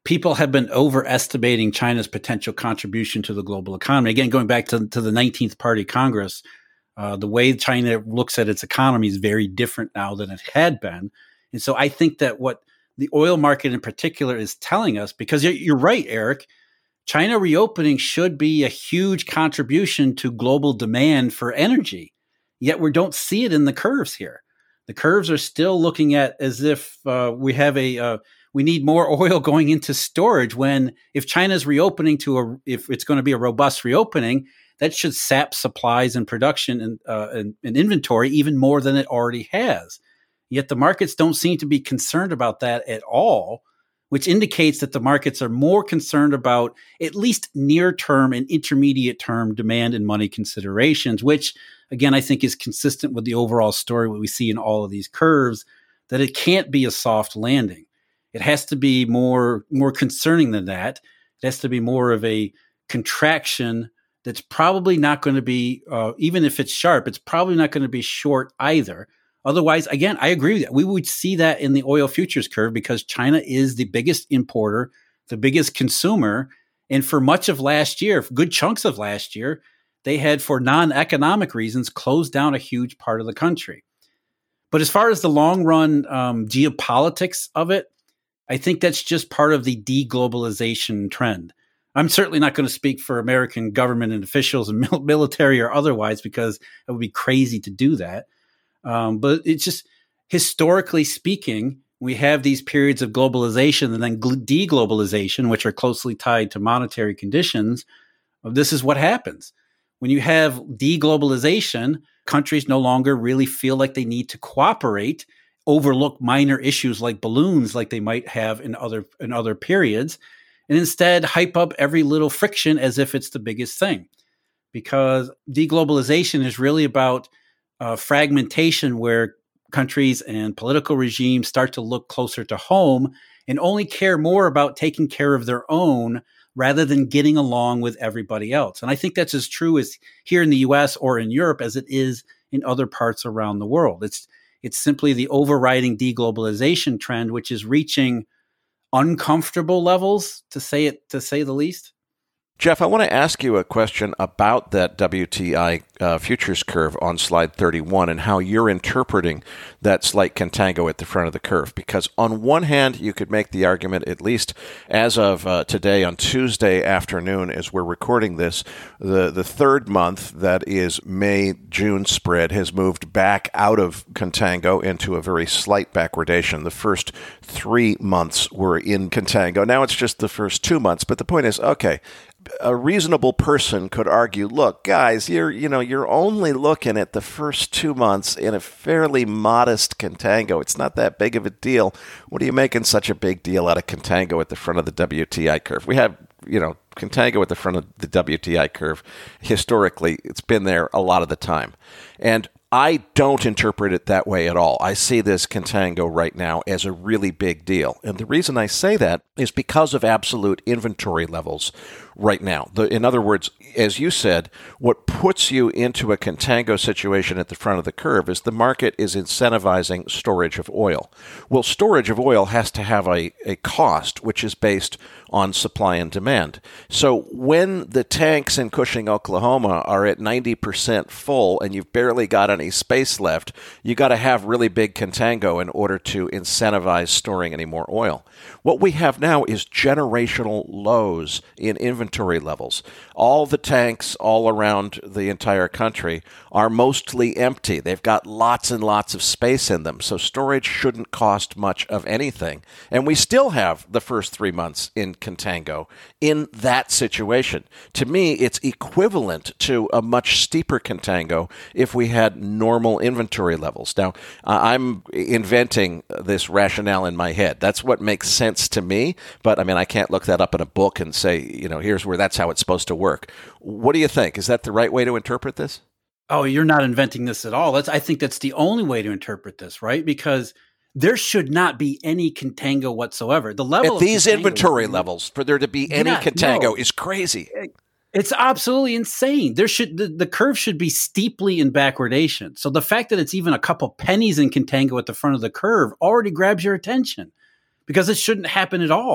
[SPEAKER 4] people have been overestimating China's potential contribution to the global economy. Again, going back to, to the nineteenth Party Congress, uh, the way China looks at its economy is very different now than it had been. And so I think that what the oil market in particular is telling us, because you're, you're right, Eric, China reopening should be a huge contribution to global demand for energy. Yet we don't see it in the curves here. The curves are still looking at as if uh, we have a uh, we need more oil going into storage. When if China's reopening to a if it's going to be a robust reopening, that should sap supplies and production and, uh, and, and inventory even more than it already has. Yet the markets don't seem to be concerned about that at all, which indicates that the markets are more concerned about at least near-term and intermediate-term demand and money considerations, which, again, I think is consistent with the overall story what we see in all of these curves, that it can't be a soft landing. It has to be more, more concerning than that. It has to be more of a contraction that's probably not going to be, uh, even if it's sharp, it's probably not going to be short either. Otherwise, again, I agree with you. We would see that in the oil futures curve because China is the biggest importer, the biggest consumer. And for much of last year, good chunks of last year, they had, for non-economic reasons, closed down a huge part of the country. But as far as the long-run um, geopolitics of it, I think that's just part of the deglobalization trend. I'm certainly not going to speak for American government and officials and mil- military or otherwise, because it would be crazy to do that. Um, but it's just, historically speaking, we have these periods of globalization and then deglobalization, which are closely tied to monetary conditions. This is what happens. When you have deglobalization, countries no longer really feel like they need to cooperate, overlook minor issues like balloons like they might have in other in other periods, and instead hype up every little friction as if it's the biggest thing. Because deglobalization is really about Uh, fragmentation, where countries and political regimes start to look closer to home and only care more about taking care of their own rather than getting along with everybody else. And I think that's as true as here in the U S or in Europe as it is in other parts around the world. It's it's simply the overriding deglobalization trend, which is reaching uncomfortable levels, to say it to say the least.
[SPEAKER 2] Jeff, I want to ask you a question about that W T I uh, futures curve on slide thirty-one and how you're interpreting that slight contango at the front of the curve. Because on one hand, you could make the argument, at least as of uh, today on Tuesday afternoon, as we're recording this, the, the third month, that is May-June spread, has moved back out of contango into a very slight backwardation. The first three months were in contango. Now it's just the first two months. But the point is, okay, a reasonable person could argue, look, guys, you're you know you're only looking at the first two months in a fairly modest contango. It's not that big of a deal. What are you making such a big deal out of contango at the front of the W T I curve? We have, you know, contango at the front of the W T I curve. Historically, it's been there a lot of the time. And I don't interpret it that way at all. I see this contango right now as a really big deal. And the reason I say that is because of absolute inventory levels right now. The, in other words, as you said, what puts you into a contango situation at the front of the curve is the market is incentivizing storage of oil. Well, storage of oil has to have a, a cost, which is based on supply and demand. So when the tanks in Cushing, Oklahoma are at ninety percent full and you've barely got any space left, you got to have really big contango in order to incentivize storing any more oil. What we have now is generational lows in inventory levels. All the tanks all around the entire country are mostly empty. They've got lots and lots of space in them, so storage shouldn't cost much of anything. And we still have the first three months in contango in that situation. To me, it's equivalent to a much steeper contango if we had normal inventory levels. Now, uh, I'm inventing this rationale in my head. That's what makes sense to me, but I mean, I can't look that up in a book and say, you know, here's where that's how it's supposed to work. What do you think? Is that the right way to interpret this?
[SPEAKER 4] Oh, you're not inventing this at all. That's, I think that's the only way to interpret this, right? Because there should not be any contango whatsoever. The level
[SPEAKER 2] at these
[SPEAKER 4] of
[SPEAKER 2] inventory levels, for there to be any
[SPEAKER 4] yeah,
[SPEAKER 2] contango
[SPEAKER 4] no.
[SPEAKER 2] is crazy.
[SPEAKER 4] It's absolutely insane. There should the, the curve should be steeply in backwardation. So the fact that it's even a couple pennies in contango at the front of the curve already grabs your attention, because it shouldn't happen at all.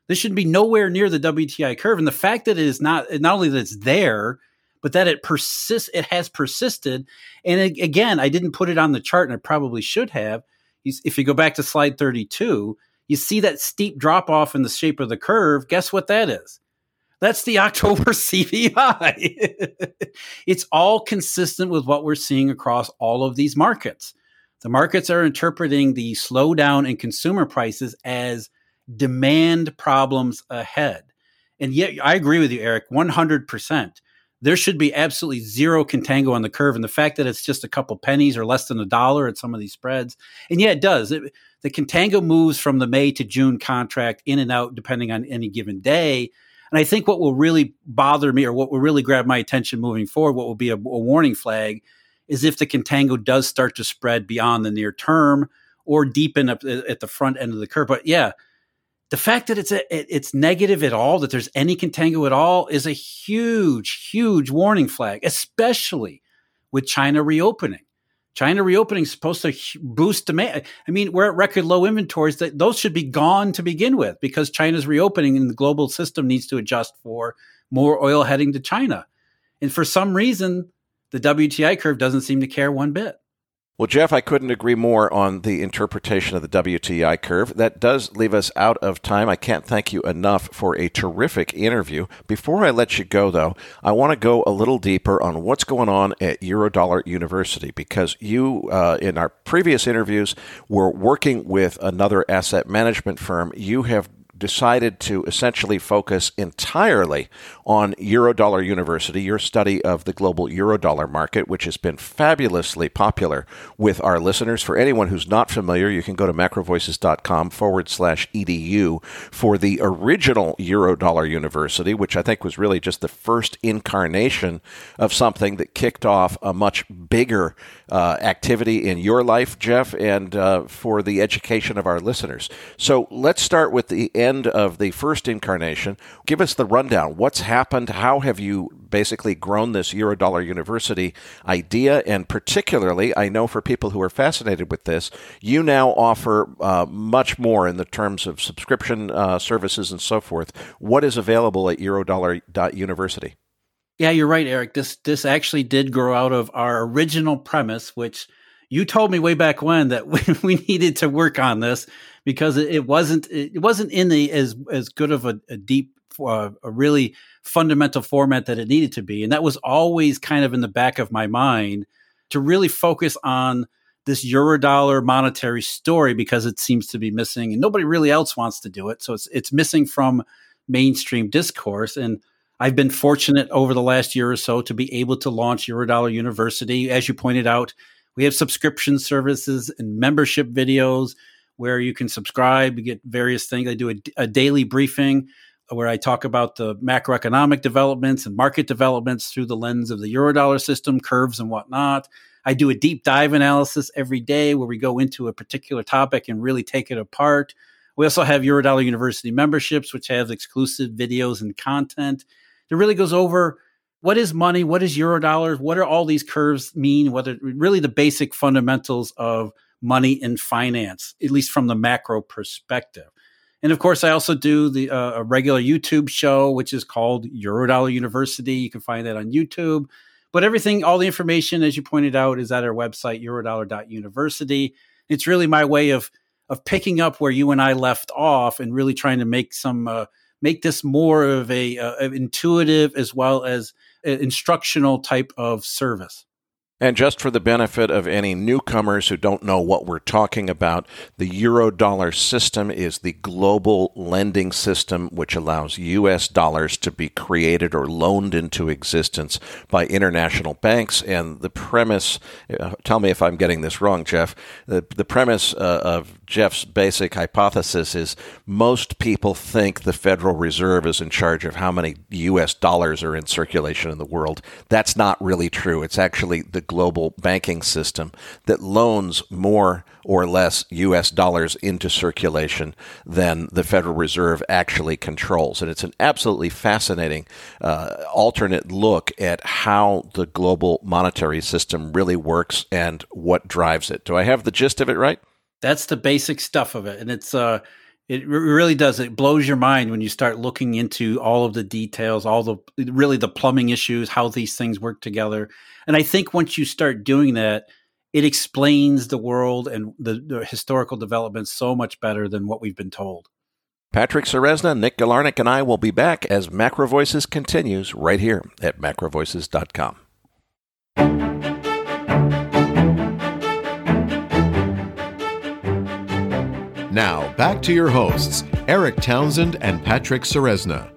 [SPEAKER 4] This should be nowhere near the W T I curve. And the fact that it is not, not only that it's there, but that it persists, it has persisted. And it, again, I didn't put it on the chart, and I probably should have. If you go back to slide thirty-two, you see that steep drop off in the shape of the curve. Guess what that is? That's the October C P I. It's all consistent with what we're seeing across all of these markets. The markets are interpreting the slowdown in consumer prices as demand problems ahead. And yet, I agree with you, Eric, one hundred percent. There should be absolutely zero contango on the curve. And the fact that it's just a couple pennies or less than a dollar at some of these spreads. And yeah, it does. It, the contango moves from the May to June contract in and out depending on any given day. And I think what will really bother me, or what will really grab my attention moving forward, what will be a, a warning flag, is if the contango does start to spread beyond the near term or deepen up at the front end of the curve. But yeah, the fact that it's a, it's negative at all, that there's any contango at all, is a huge, huge warning flag, especially with China reopening. China reopening is supposed to boost demand. I mean, we're at record low inventories. That those should be gone to begin with, because China's reopening and the global system needs to adjust for more oil heading to China. And for some reason, the W T I curve doesn't seem to care one bit.
[SPEAKER 2] Well, Jeff, I couldn't agree more on the interpretation of the W T I curve. That does leave us out of time. I can't thank you enough for a terrific interview. Before I let you go, though, I want to go a little deeper on what's going on at Eurodollar University, because you, uh, in our previous interviews, were working with another asset management firm. You have decided to essentially focus entirely on Eurodollar University, your study of the global Eurodollar market, which has been fabulously popular with our listeners. For anyone who's not familiar, you can go to macrovoices.com forward slash edu for the original Eurodollar University, which I think was really just the first incarnation of something that kicked off a much bigger uh, activity in your life, Jeff, and uh, for the education of our listeners. So let's start with the end of the first incarnation. Give us the rundown. What's happened? How have you basically grown this Eurodollar University idea? And particularly, I know for people who are fascinated with this, you now offer uh, much more in the terms of subscription uh, services and so forth. What is available at eurodollar dot university?
[SPEAKER 4] Yeah, you're right, Eric. This this actually did grow out of our original premise, which you told me way back when that we, we needed to work on this, because it, it wasn't it wasn't in the as as good of a, a deep, uh, a really fundamental format that it needed to be, and that was always kind of in the back of my mind, to really focus on this Eurodollar monetary story, because it seems to be missing, and nobody really else wants to do it. So it's it's missing from mainstream discourse. And I've been fortunate over the last year or so to be able to launch Eurodollar University. As you pointed out, we have subscription services and membership videos where you can subscribe, you get various things. I do a, a daily briefing where I talk about the macroeconomic developments and market developments through the lens of the Eurodollar system, curves and whatnot. I do a deep dive analysis every day where we go into a particular topic and really take it apart. We also have Eurodollar University memberships, which have exclusive videos and content. It really goes over what is money, what is Eurodollars, what are all these curves mean, whether really the basic fundamentals of money and finance, at least from the macro perspective. And of course, I also do the uh, a regular YouTube show, which is called Eurodollar University. You can find that on YouTube. But everything, all the information, as you pointed out, is at our website, eurodollar dot university. It's really my way of of picking up where you and I left off and really trying to make some uh, make this more of a uh, intuitive as well as instructional type of service.
[SPEAKER 2] And just for the benefit of any newcomers who don't know what we're talking about, the Eurodollar system is the global lending system which allows U S dollars to be created or loaned into existence by international banks. And the premise, uh, tell me if I'm getting this wrong, Jeff, the, the premise uh, of Jeff's basic hypothesis is most people think the Federal Reserve is in charge of how many U S dollars are in circulation in the world. That's not really true. It's actually the global banking system that loans more or less U S dollars into circulation than the Federal Reserve actually controls. And it's an absolutely fascinating uh, alternate look at how the global monetary system really works and what drives it. Do I have the gist of it right?
[SPEAKER 4] That's the basic stuff of it. And it's uh, It really does. It blows your mind when you start looking into all of the details, all the really the plumbing issues, how these things work together. And I think once you start doing that, it explains the world and the, the historical developments so much better than what we've been told.
[SPEAKER 2] Patrick Ceresna, Nick Galarnik, and I will be back as Macro Voices continues right here at macro voices dot com.
[SPEAKER 1] Now, back to your hosts, Eric Townsend and Patrick Ceresna.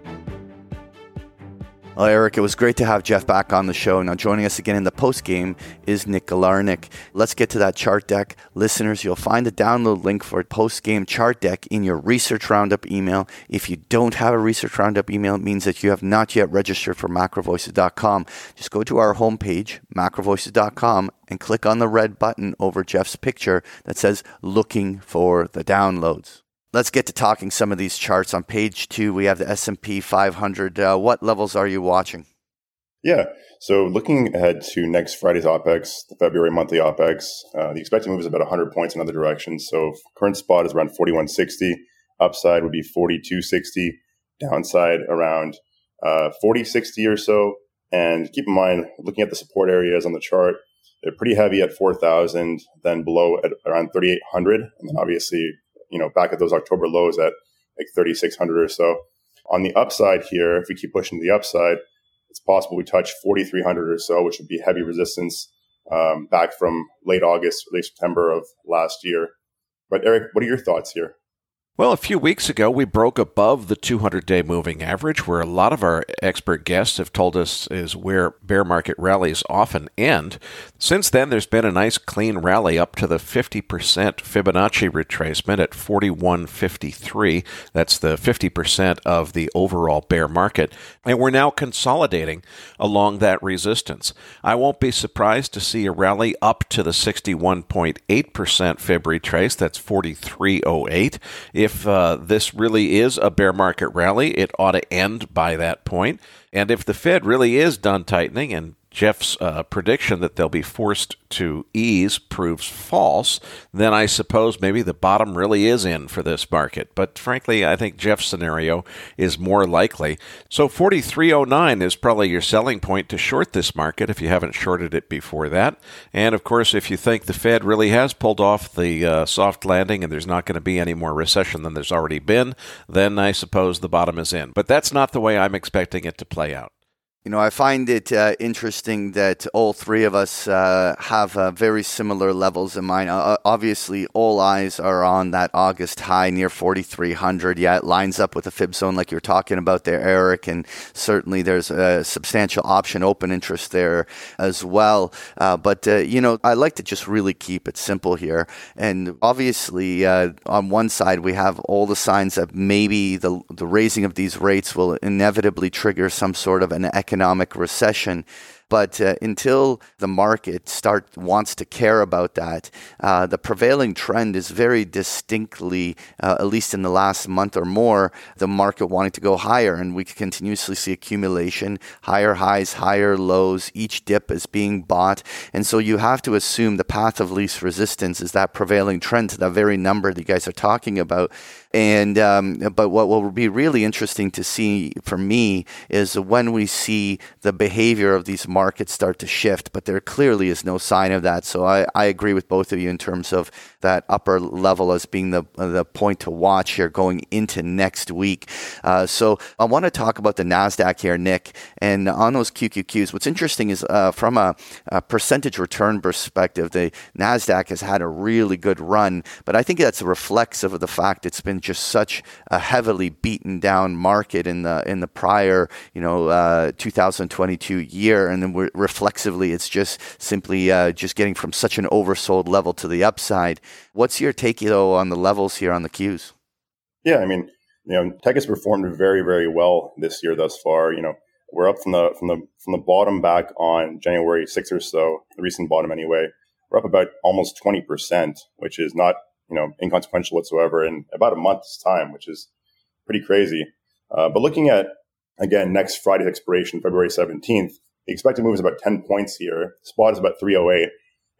[SPEAKER 3] Well, Eric, it was great to have Jeff back on the show. Now, joining us again in the post-game is Nick Galarnik. Let's get to that chart deck. Listeners, you'll find the download link for a post-game chart deck in your Research Roundup email. If you don't have a Research Roundup email, it means that you have not yet registered for macro voices dot com. Just go to our homepage, macro voices dot com, and click on the red button over Jeff's picture that says looking for the downloads. Let's get to talking some of these charts. On page two, we have the S and P five hundred. Uh, what levels are you watching?
[SPEAKER 5] Yeah, so looking ahead to next Friday's OPEX, the February monthly OPEX, uh, the expected move is about one hundred points in other directions. So current spot is around forty-one sixty. Upside would be forty-two sixty. Downside around uh, forty sixty or so. And keep in mind, looking at the support areas on the chart, they're pretty heavy at four thousand, then below at around thirty-eight hundred, and then obviously, you know, back at those October lows at like thirty-six hundred or so. On the upside here, if we keep pushing to the upside, it's possible we touch forty-three hundred or so, which would be heavy resistance um, back from late August, late September of last year. But Eric, what are your thoughts here?
[SPEAKER 2] Well, a few weeks ago, we broke above the two hundred day moving average, where a lot of our expert guests have told us is where bear market rallies often end. Since then, there's been a nice clean rally up to the fifty percent Fibonacci retracement at forty-one fifty-three. That's the fifty percent of the overall bear market. And we're now consolidating along that resistance. I won't be surprised to see a rally up to the sixty-one point eight percent Fib retrace. That's forty-three oh eight. If uh, this really is a bear market rally, it ought to end by that point. And if the Fed really is done tightening and Jeff's uh, prediction that they'll be forced to ease proves false, then I suppose maybe the bottom really is in for this market. But frankly, I think Jeff's scenario is more likely. So forty-three oh nine is probably your selling point to short this market if you haven't shorted it before that. And of course, if you think the Fed really has pulled off the uh, soft landing and there's not going to be any more recession than there's already been, then I suppose the bottom is in. But that's not the way I'm expecting it to play out.
[SPEAKER 3] You know, I find it uh, interesting that all three of us uh, have uh, very similar levels in mind. Uh, obviously, all eyes are on that August high near forty-three hundred. Yeah, it lines up with the fib zone like you're talking about there, Eric, and certainly there's a substantial option open interest there as well. Uh, but, uh, you know, I like to just really keep it simple here. And obviously, uh, on one side, we have all the signs that maybe the, the raising of these rates will inevitably trigger some sort of an economic economic recession. But uh, until the market start wants to care about that, uh, the prevailing trend is very distinctly, uh, at least in the last month or more, the market wanting to go higher. And we continuously see accumulation, higher highs, higher lows. Each dip is being bought. And so you have to assume the path of least resistance is that prevailing trend to that very number that you guys are talking about. And um, but what will be really interesting to see for me is when we see the behavior of these markets start to shift, but there clearly is no sign of that. So I, I agree with both of you in terms of that upper level as being the the point to watch here going into next week. Uh, so I want to talk about the NASDAQ here, Nick, and on those Q Q Qs. What's interesting is uh, from a, a percentage return perspective, the NASDAQ has had a really good run, but I think that's reflexive of the fact it's been just such a heavily beaten down market in the in the prior, you know, uh, two thousand twenty-two year, and then we're, reflexively, it's just simply uh, just getting from such an oversold level to the upside. What's your take, though, on the levels here on the Qs?
[SPEAKER 5] Yeah, I mean, you know, tech has performed very, very well this year thus far. You know, we're up from the from the from the bottom back on January sixth or so, the recent bottom anyway. We're up about almost twenty percent, which is not, you know, inconsequential whatsoever in about a month's time, which is pretty crazy. Uh, but looking at, again, next Friday's expiration, February seventeenth, the expected move is about ten points here. Spot is about three oh eight.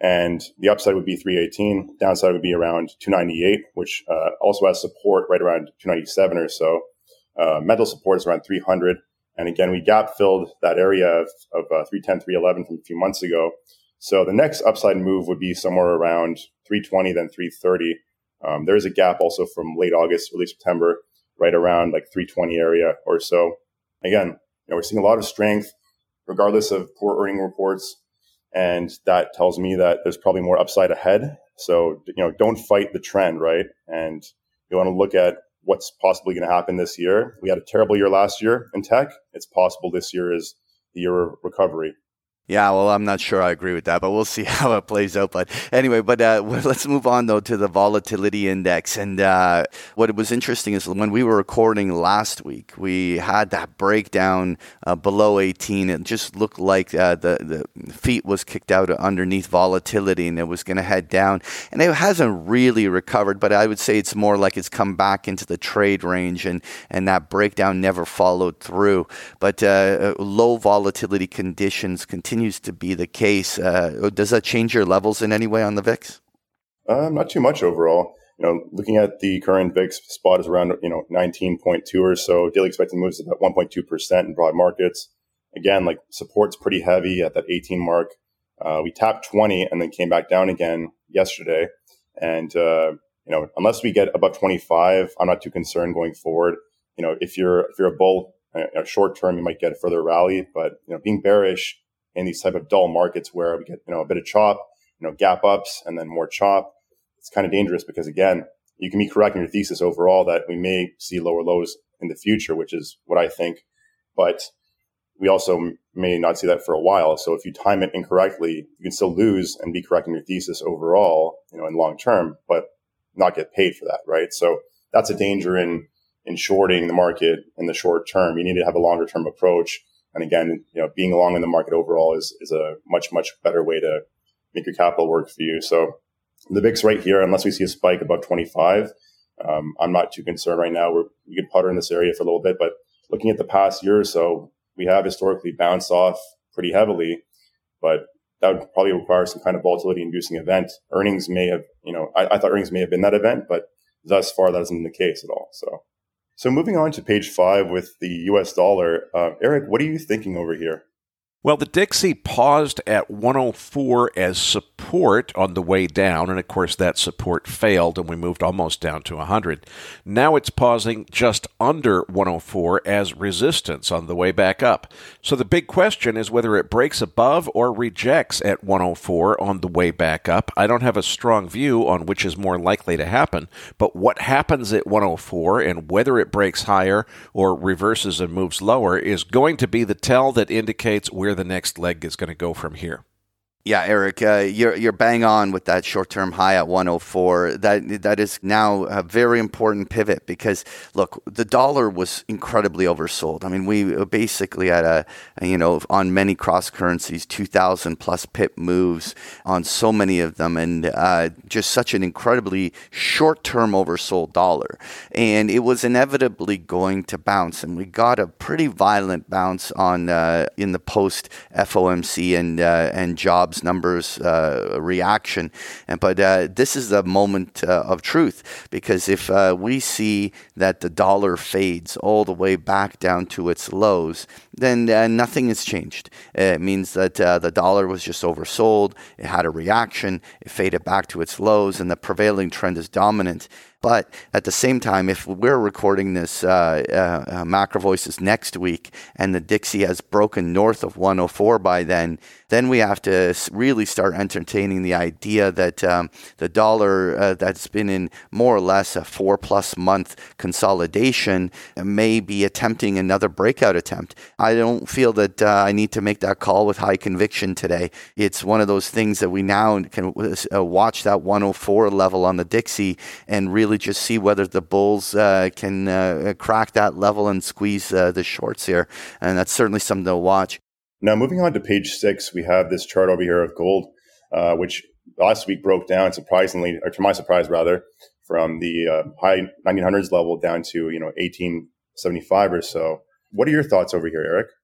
[SPEAKER 5] And the upside would be three eighteen. Downside would be around two ninety-eight, which uh, also has support right around two ninety-seven or so. Uh, mental support is around three hundred. And again, we gap filled that area of, of uh, three ten, three eleven from a few months ago. So the next upside move would be somewhere around three twenty, then three thirty. Um, there is a gap also from late August, early September, right around like three twenty area or so. Again, you know, we're seeing a lot of strength regardless of poor earning reports. And that tells me that there's probably more upside ahead. So, you know, don't fight the trend, right? And you want to look at what's possibly going to happen this year. We had a terrible year last year in tech. It's possible this year is the year of recovery.
[SPEAKER 3] Yeah, well, I'm not sure I agree with that, but we'll see how it plays out. But anyway, but uh, let's move on, though, to the volatility index. And uh, what was interesting is when we were recording last week, we had that breakdown uh, below eighteen. It just looked like uh, the, the feet was kicked out underneath volatility and it was going to head down. And it hasn't really recovered, but I would say it's more like it's come back into the trade range and, and that breakdown never followed through. But uh, low volatility conditions continue Continues to be the case. Uh, does that change your levels in any way on the V I X?
[SPEAKER 5] Um, not too much overall. You know, looking at the current V I X spot is around you know nineteen point two or so. Daily expected moves is about one point two percent in broad markets. Again, like support's pretty heavy at that eighteen mark. Uh, we tapped twenty and then came back down again yesterday. And uh, you know, unless we get above twenty-five, I'm not too concerned going forward. You know, if you're if you're a bull, uh, short term, you might get a further rally, but you know, being bearish in these type of dull markets where we get, you know, a bit of chop, you know, gap ups and then more chop, it's kind of dangerous because again, you can be correct in your thesis overall that we may see lower lows in the future, which is what I think, but we also may not see that for a while. So if you time it incorrectly, you can still lose and be correct in your thesis overall, you know, in long term, but not get paid for that, right? So that's a danger in, in shorting the market in the short term. You need to have a longer term approach. And again, you know, being along in the market overall is, is a much, much better way to make your capital work for you. So the V I X right here, unless we see a spike above twenty-five, um, I'm not too concerned right now. We're, we could putter in this area for a little bit, but looking at the past year or so, we have historically bounced off pretty heavily, but that would probably require some kind of volatility inducing event. Earnings may have, you know, I, I thought earnings may have been that event, but thus far that hasn't been the case at all. So. So moving on to page five with the U S dollar, uh, Eric, what are you thinking over here?
[SPEAKER 2] Well, the Dixie paused at one oh four as support on the way down, and of course that support failed, and we moved almost down to one hundred. Now it's pausing just under one oh four as resistance on the way back up. So the big question is whether it breaks above or rejects at one oh four on the way back up. I don't have a strong view on which is more likely to happen, but what happens at one oh four and whether it breaks higher or reverses and moves lower is going to be the tell that indicates where the next leg is going to go from here.
[SPEAKER 3] Yeah, Eric, uh, you're you're bang on with that short-term high at one oh four. That that is now a very important pivot because look, the dollar was incredibly oversold. I mean, we basically had a, a you know on many cross currencies, two thousand plus pip moves on so many of them, and uh, just such an incredibly short-term oversold dollar, and it was inevitably going to bounce, and we got a pretty violent bounce on uh, in the post F O M C and uh, and jobs numbers uh, reaction. And but uh, this is the moment uh, of truth, because if uh, we see that the dollar fades all the way back down to its lows, then uh, nothing has changed. It means that uh, the dollar was just oversold, it had a reaction, it faded back to its lows, and the prevailing trend is dominant. But at the same time, if we're recording this uh, uh, uh, Macro Voices next week and the Dixie has broken north of one oh four by then, then we have to really start entertaining the idea that um, the dollar uh, that's been in more or less a four plus month consolidation may be attempting another breakout attempt. I don't feel that uh, I need to make that call with high conviction today. It's one of those things that we now can uh, watch that one oh four level on the Dixie and really just see whether the bulls uh, can uh, crack that level and squeeze uh, the shorts here. And that's certainly something to watch.
[SPEAKER 5] Now, moving on to page six, we have this chart over here of gold, uh, which last week broke down surprisingly, or to my surprise rather, from the uh, high nineteen hundreds level down to, you know, eighteen seventy-five or so. What are your thoughts over here, Eric?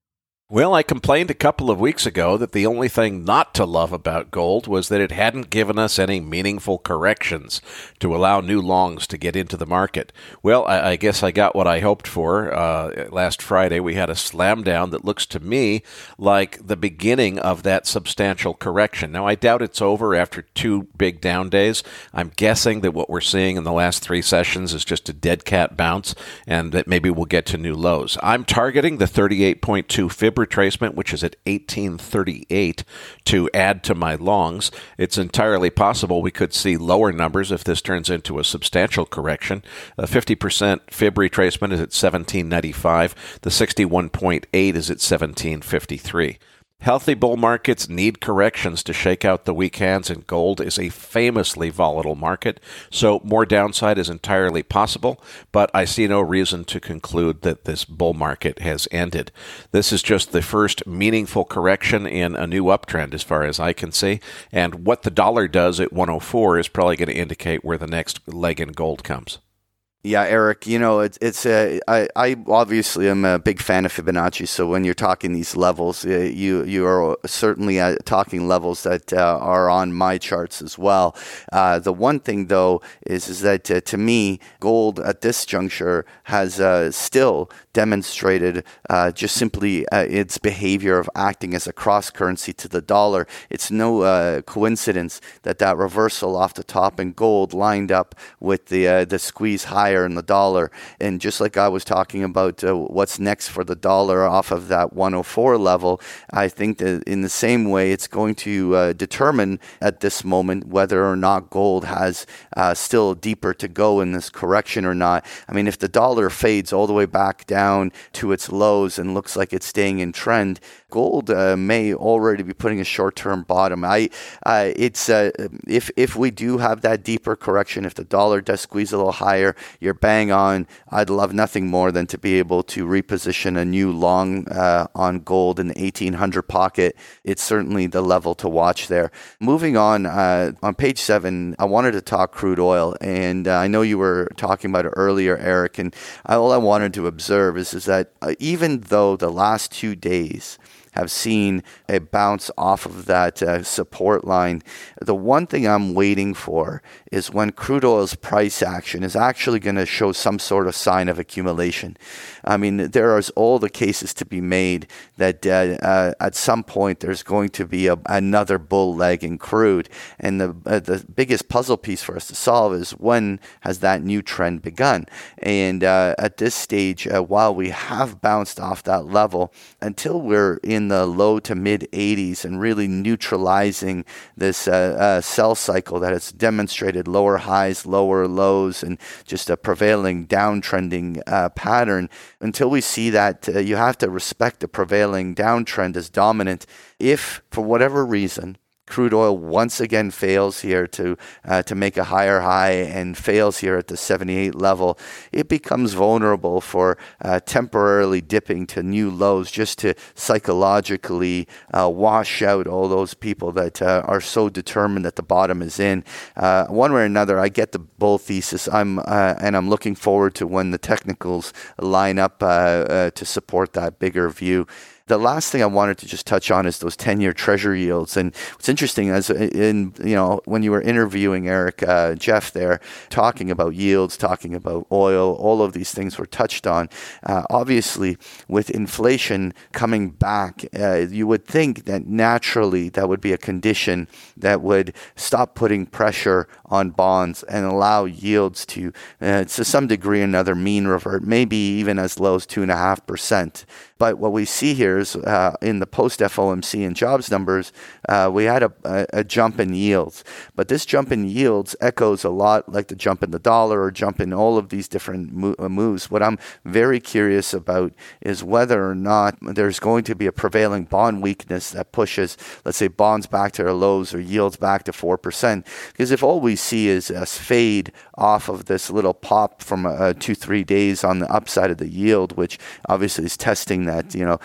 [SPEAKER 2] Well, I complained a couple of weeks ago that the only thing not to love about gold was that it hadn't given us any meaningful corrections to allow new longs to get into the market. Well, I, I guess I got what I hoped for. Uh, last Friday, we had a slam down that looks to me like the beginning of that substantial correction. Now, I doubt it's over after two big down days. I'm guessing that what we're seeing in the last three sessions is just a dead cat bounce, and that maybe we'll get to new lows. I'm targeting the thirty-eight point two fib retracement, which is at eighteen thirty-eight, to add to my longs. It's entirely possible we could see lower numbers if this turns into a substantial correction. A fifty percent fib retracement is at seventeen ninety-five. The sixty-one point eight is at seventeen fifty-three. Healthy bull markets need corrections to shake out the weak hands, and gold is a famously volatile market, so more downside is entirely possible, but I see no reason to conclude that this bull market has ended. This is just the first meaningful correction in a new uptrend as far as I can see, and what the dollar does at one oh four is probably going to indicate where the next leg in gold comes.
[SPEAKER 3] Yeah, Eric, you know, it's, it's uh, I, I obviously am a big fan of Fibonacci, so when you're talking these levels, uh, you you are certainly uh, talking levels that uh, are on my charts as well. Uh, the one thing, though, is, is that uh, to me, gold at this juncture has uh, still demonstrated uh, just simply uh, its behavior of acting as a cross-currency to the dollar. It's no uh, coincidence that that reversal off the top in gold lined up with the uh, the squeeze higher in the dollar. And just like I was talking about uh, what's next for the dollar off of that one oh four level, I think that in the same way it's going to uh, determine at this moment whether or not gold has uh, still deeper to go in this correction or not. I mean, if the dollar fades all the way back down to its lows and looks like it's staying in trend, gold uh, may already be putting a short-term bottom. I, uh, it's uh, if if we do have that deeper correction, if the dollar does squeeze a little higher, you're bang on. I'd love nothing more than to be able to reposition a new long uh, on gold in the eighteen hundred pocket. It's certainly the level to watch there. Moving on, uh, on page seven, I wanted to talk crude oil, and uh, I know you were talking about it earlier, Eric, and all I wanted to observe is, is that uh, even though the last two days have seen a bounce off of that uh, support line, the one thing I'm waiting for is when crude oil's price action is actually going to show some sort of sign of accumulation. I mean, there are all the cases to be made that uh, uh, at some point there's going to be a, another bull leg in crude. And the uh, the biggest puzzle piece for us to solve is when has that new trend begun? And uh, at this stage, uh, while we have bounced off that level, until we're in the low to mid eighties and really neutralizing this uh, uh, sell cycle that has demonstrated lower highs, lower lows, and just a prevailing downtrending uh, pattern, until we see that, uh, you have to respect the prevailing downtrend as dominant. If, for whatever reason, crude oil once again fails here to uh, to make a higher high and fails here at the seventy-eight level, it becomes vulnerable for uh, temporarily dipping to new lows just to psychologically uh, wash out all those people that uh, are so determined that the bottom is in. Uh, one way or another, I get the bull thesis. I'm uh, and I'm looking forward to when the technicals line up uh, uh, to support that bigger view. The last thing I wanted to just touch on is those ten-year Treasury yields. And what's interesting is, in you know, when you were interviewing Eric, uh, Jeff there, talking about yields, talking about oil, all of these things were touched on. Uh, obviously, with inflation coming back, uh, you would think that naturally that would be a condition that would stop putting pressure on bonds and allow yields to, uh, to some degree or another, mean revert, maybe even as low as two point five percent. But what we see here is uh, in the post-F O M C and jobs numbers, uh, we had a, a, a jump in yields. But this jump in yields echoes a lot like the jump in the dollar or jump in all of these different mo- moves. What I'm very curious about is whether or not there's going to be a prevailing bond weakness that pushes, let's say, bonds back to their lows or yields back to four percent. Because if all we see is us fade off of this little pop from uh, two, three days on the upside of the yield, which obviously is testing that, you know, three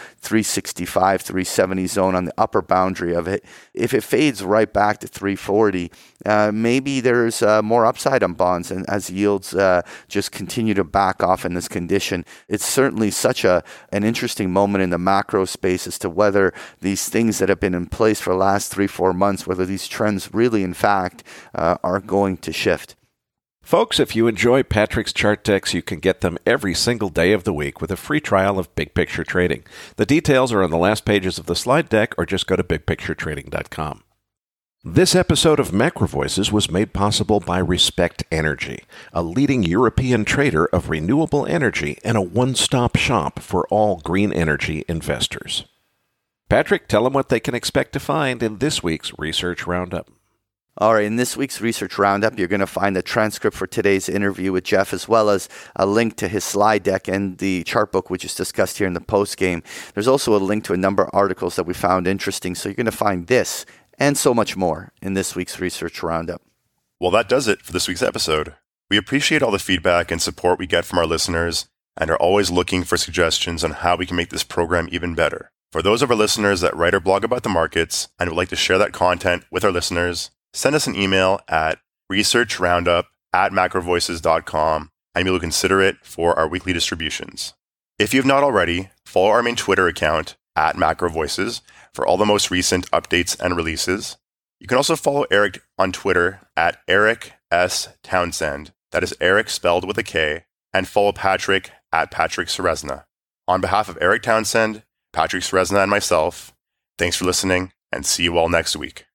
[SPEAKER 3] sixty-five, three seventy zone on the upper boundary of it. If it fades right back to three forty, uh, maybe there's uh, more upside on bonds, and as yields uh, just continue to back off in this condition, it's certainly such a an interesting moment in the macro space as to whether these things that have been in place for the last three, four months, whether these trends really, in fact, uh, are going to shift.
[SPEAKER 2] Folks, if you enjoy Patrick's chart decks, you can get them every single day of the week with a free trial of Big Picture Trading. The details are on the last pages of the slide deck, or just go to big picture trading dot com. This episode of Macro Voices was made possible by Respect Energy, a leading European trader of renewable energy and a one-stop shop for all green energy investors. Patrick, tell them what they can expect to find in this week's Research Roundup.
[SPEAKER 3] All right, in this week's Research Roundup, you're going to find the transcript for today's interview with Jeff, as well as a link to his slide deck and the chart book, which is discussed here in the post game. There's also a link to a number of articles that we found interesting, so you're going to find this and so much more in this week's Research Roundup.
[SPEAKER 5] Well, that does it for this week's episode. We appreciate all the feedback and support we get from our listeners and are always looking for suggestions on how we can make this program even better. For those of our listeners that write or blog about the markets and would like to share that content with our listeners, send us an email at researchroundup at macrovoices dot com, and we will consider it for our weekly distributions. If you have not already, follow our main Twitter account at macrovoices for all the most recent updates and releases. You can also follow Eric on Twitter at Eric S. Townsend, that is Eric spelled with a K, and follow Patrick at Patrick Ceresna. On behalf of Eric Townsend, Patrick Ceresna, and myself, thanks for listening, and see you all next week.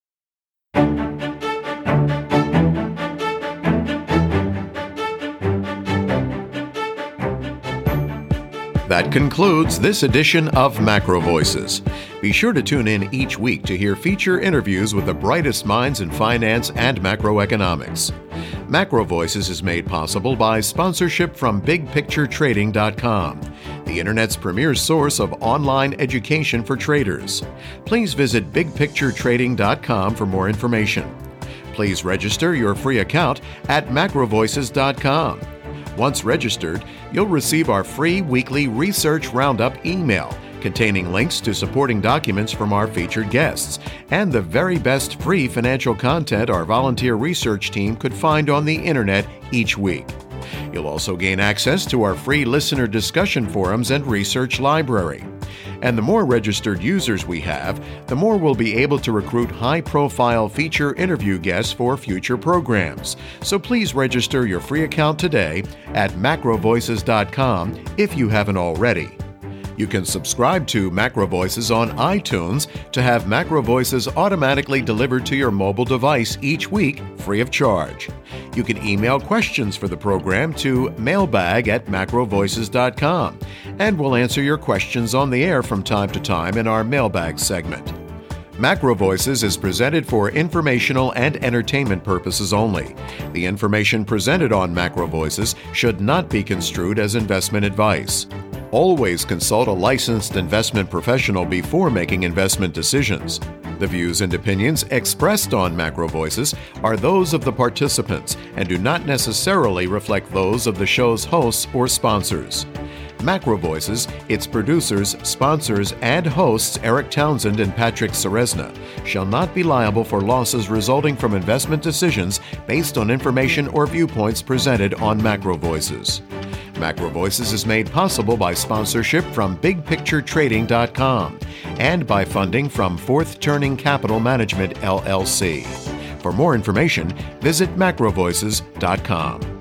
[SPEAKER 1] That concludes this edition of Macro Voices. Be sure to tune in each week to hear feature interviews with the brightest minds in finance and macroeconomics. Macro Voices is made possible by sponsorship from big picture trading dot com, the Internet's premier source of online education for traders. Please visit big picture trading dot com for more information. Please register your free account at macro voices dot com. Once registered, you'll receive our free weekly Research Roundup email containing links to supporting documents from our featured guests and the very best free financial content our volunteer research team could find on the internet each week. You'll also gain access to our free listener discussion forums and research library. And the more registered users we have, the more we'll be able to recruit high-profile feature interview guests for future programs. So please register your free account today at macro voices dot com if you haven't already. You can subscribe to Macro Voices on iTunes to have Macro Voices automatically delivered to your mobile device each week free of charge. You can email questions for the program to mailbag at macro voices dot com, and we'll answer your questions on the air from time to time in our mailbag segment. Macro Voices is presented for informational and entertainment purposes only. The information presented on Macro Voices should not be construed as investment advice. Always consult a licensed investment professional before making investment decisions. The views and opinions expressed on Macro Voices are those of the participants and do not necessarily reflect those of the show's hosts or sponsors. Macro Voices, its producers, sponsors, and hosts Eric Townsend and Patrick Ceresna shall not be liable for losses resulting from investment decisions based on information or viewpoints presented on Macro Voices. Macro Voices is made possible by sponsorship from big picture trading dot com and by funding from Fourth Turning Capital Management, L L C. For more information, visit macro voices dot com.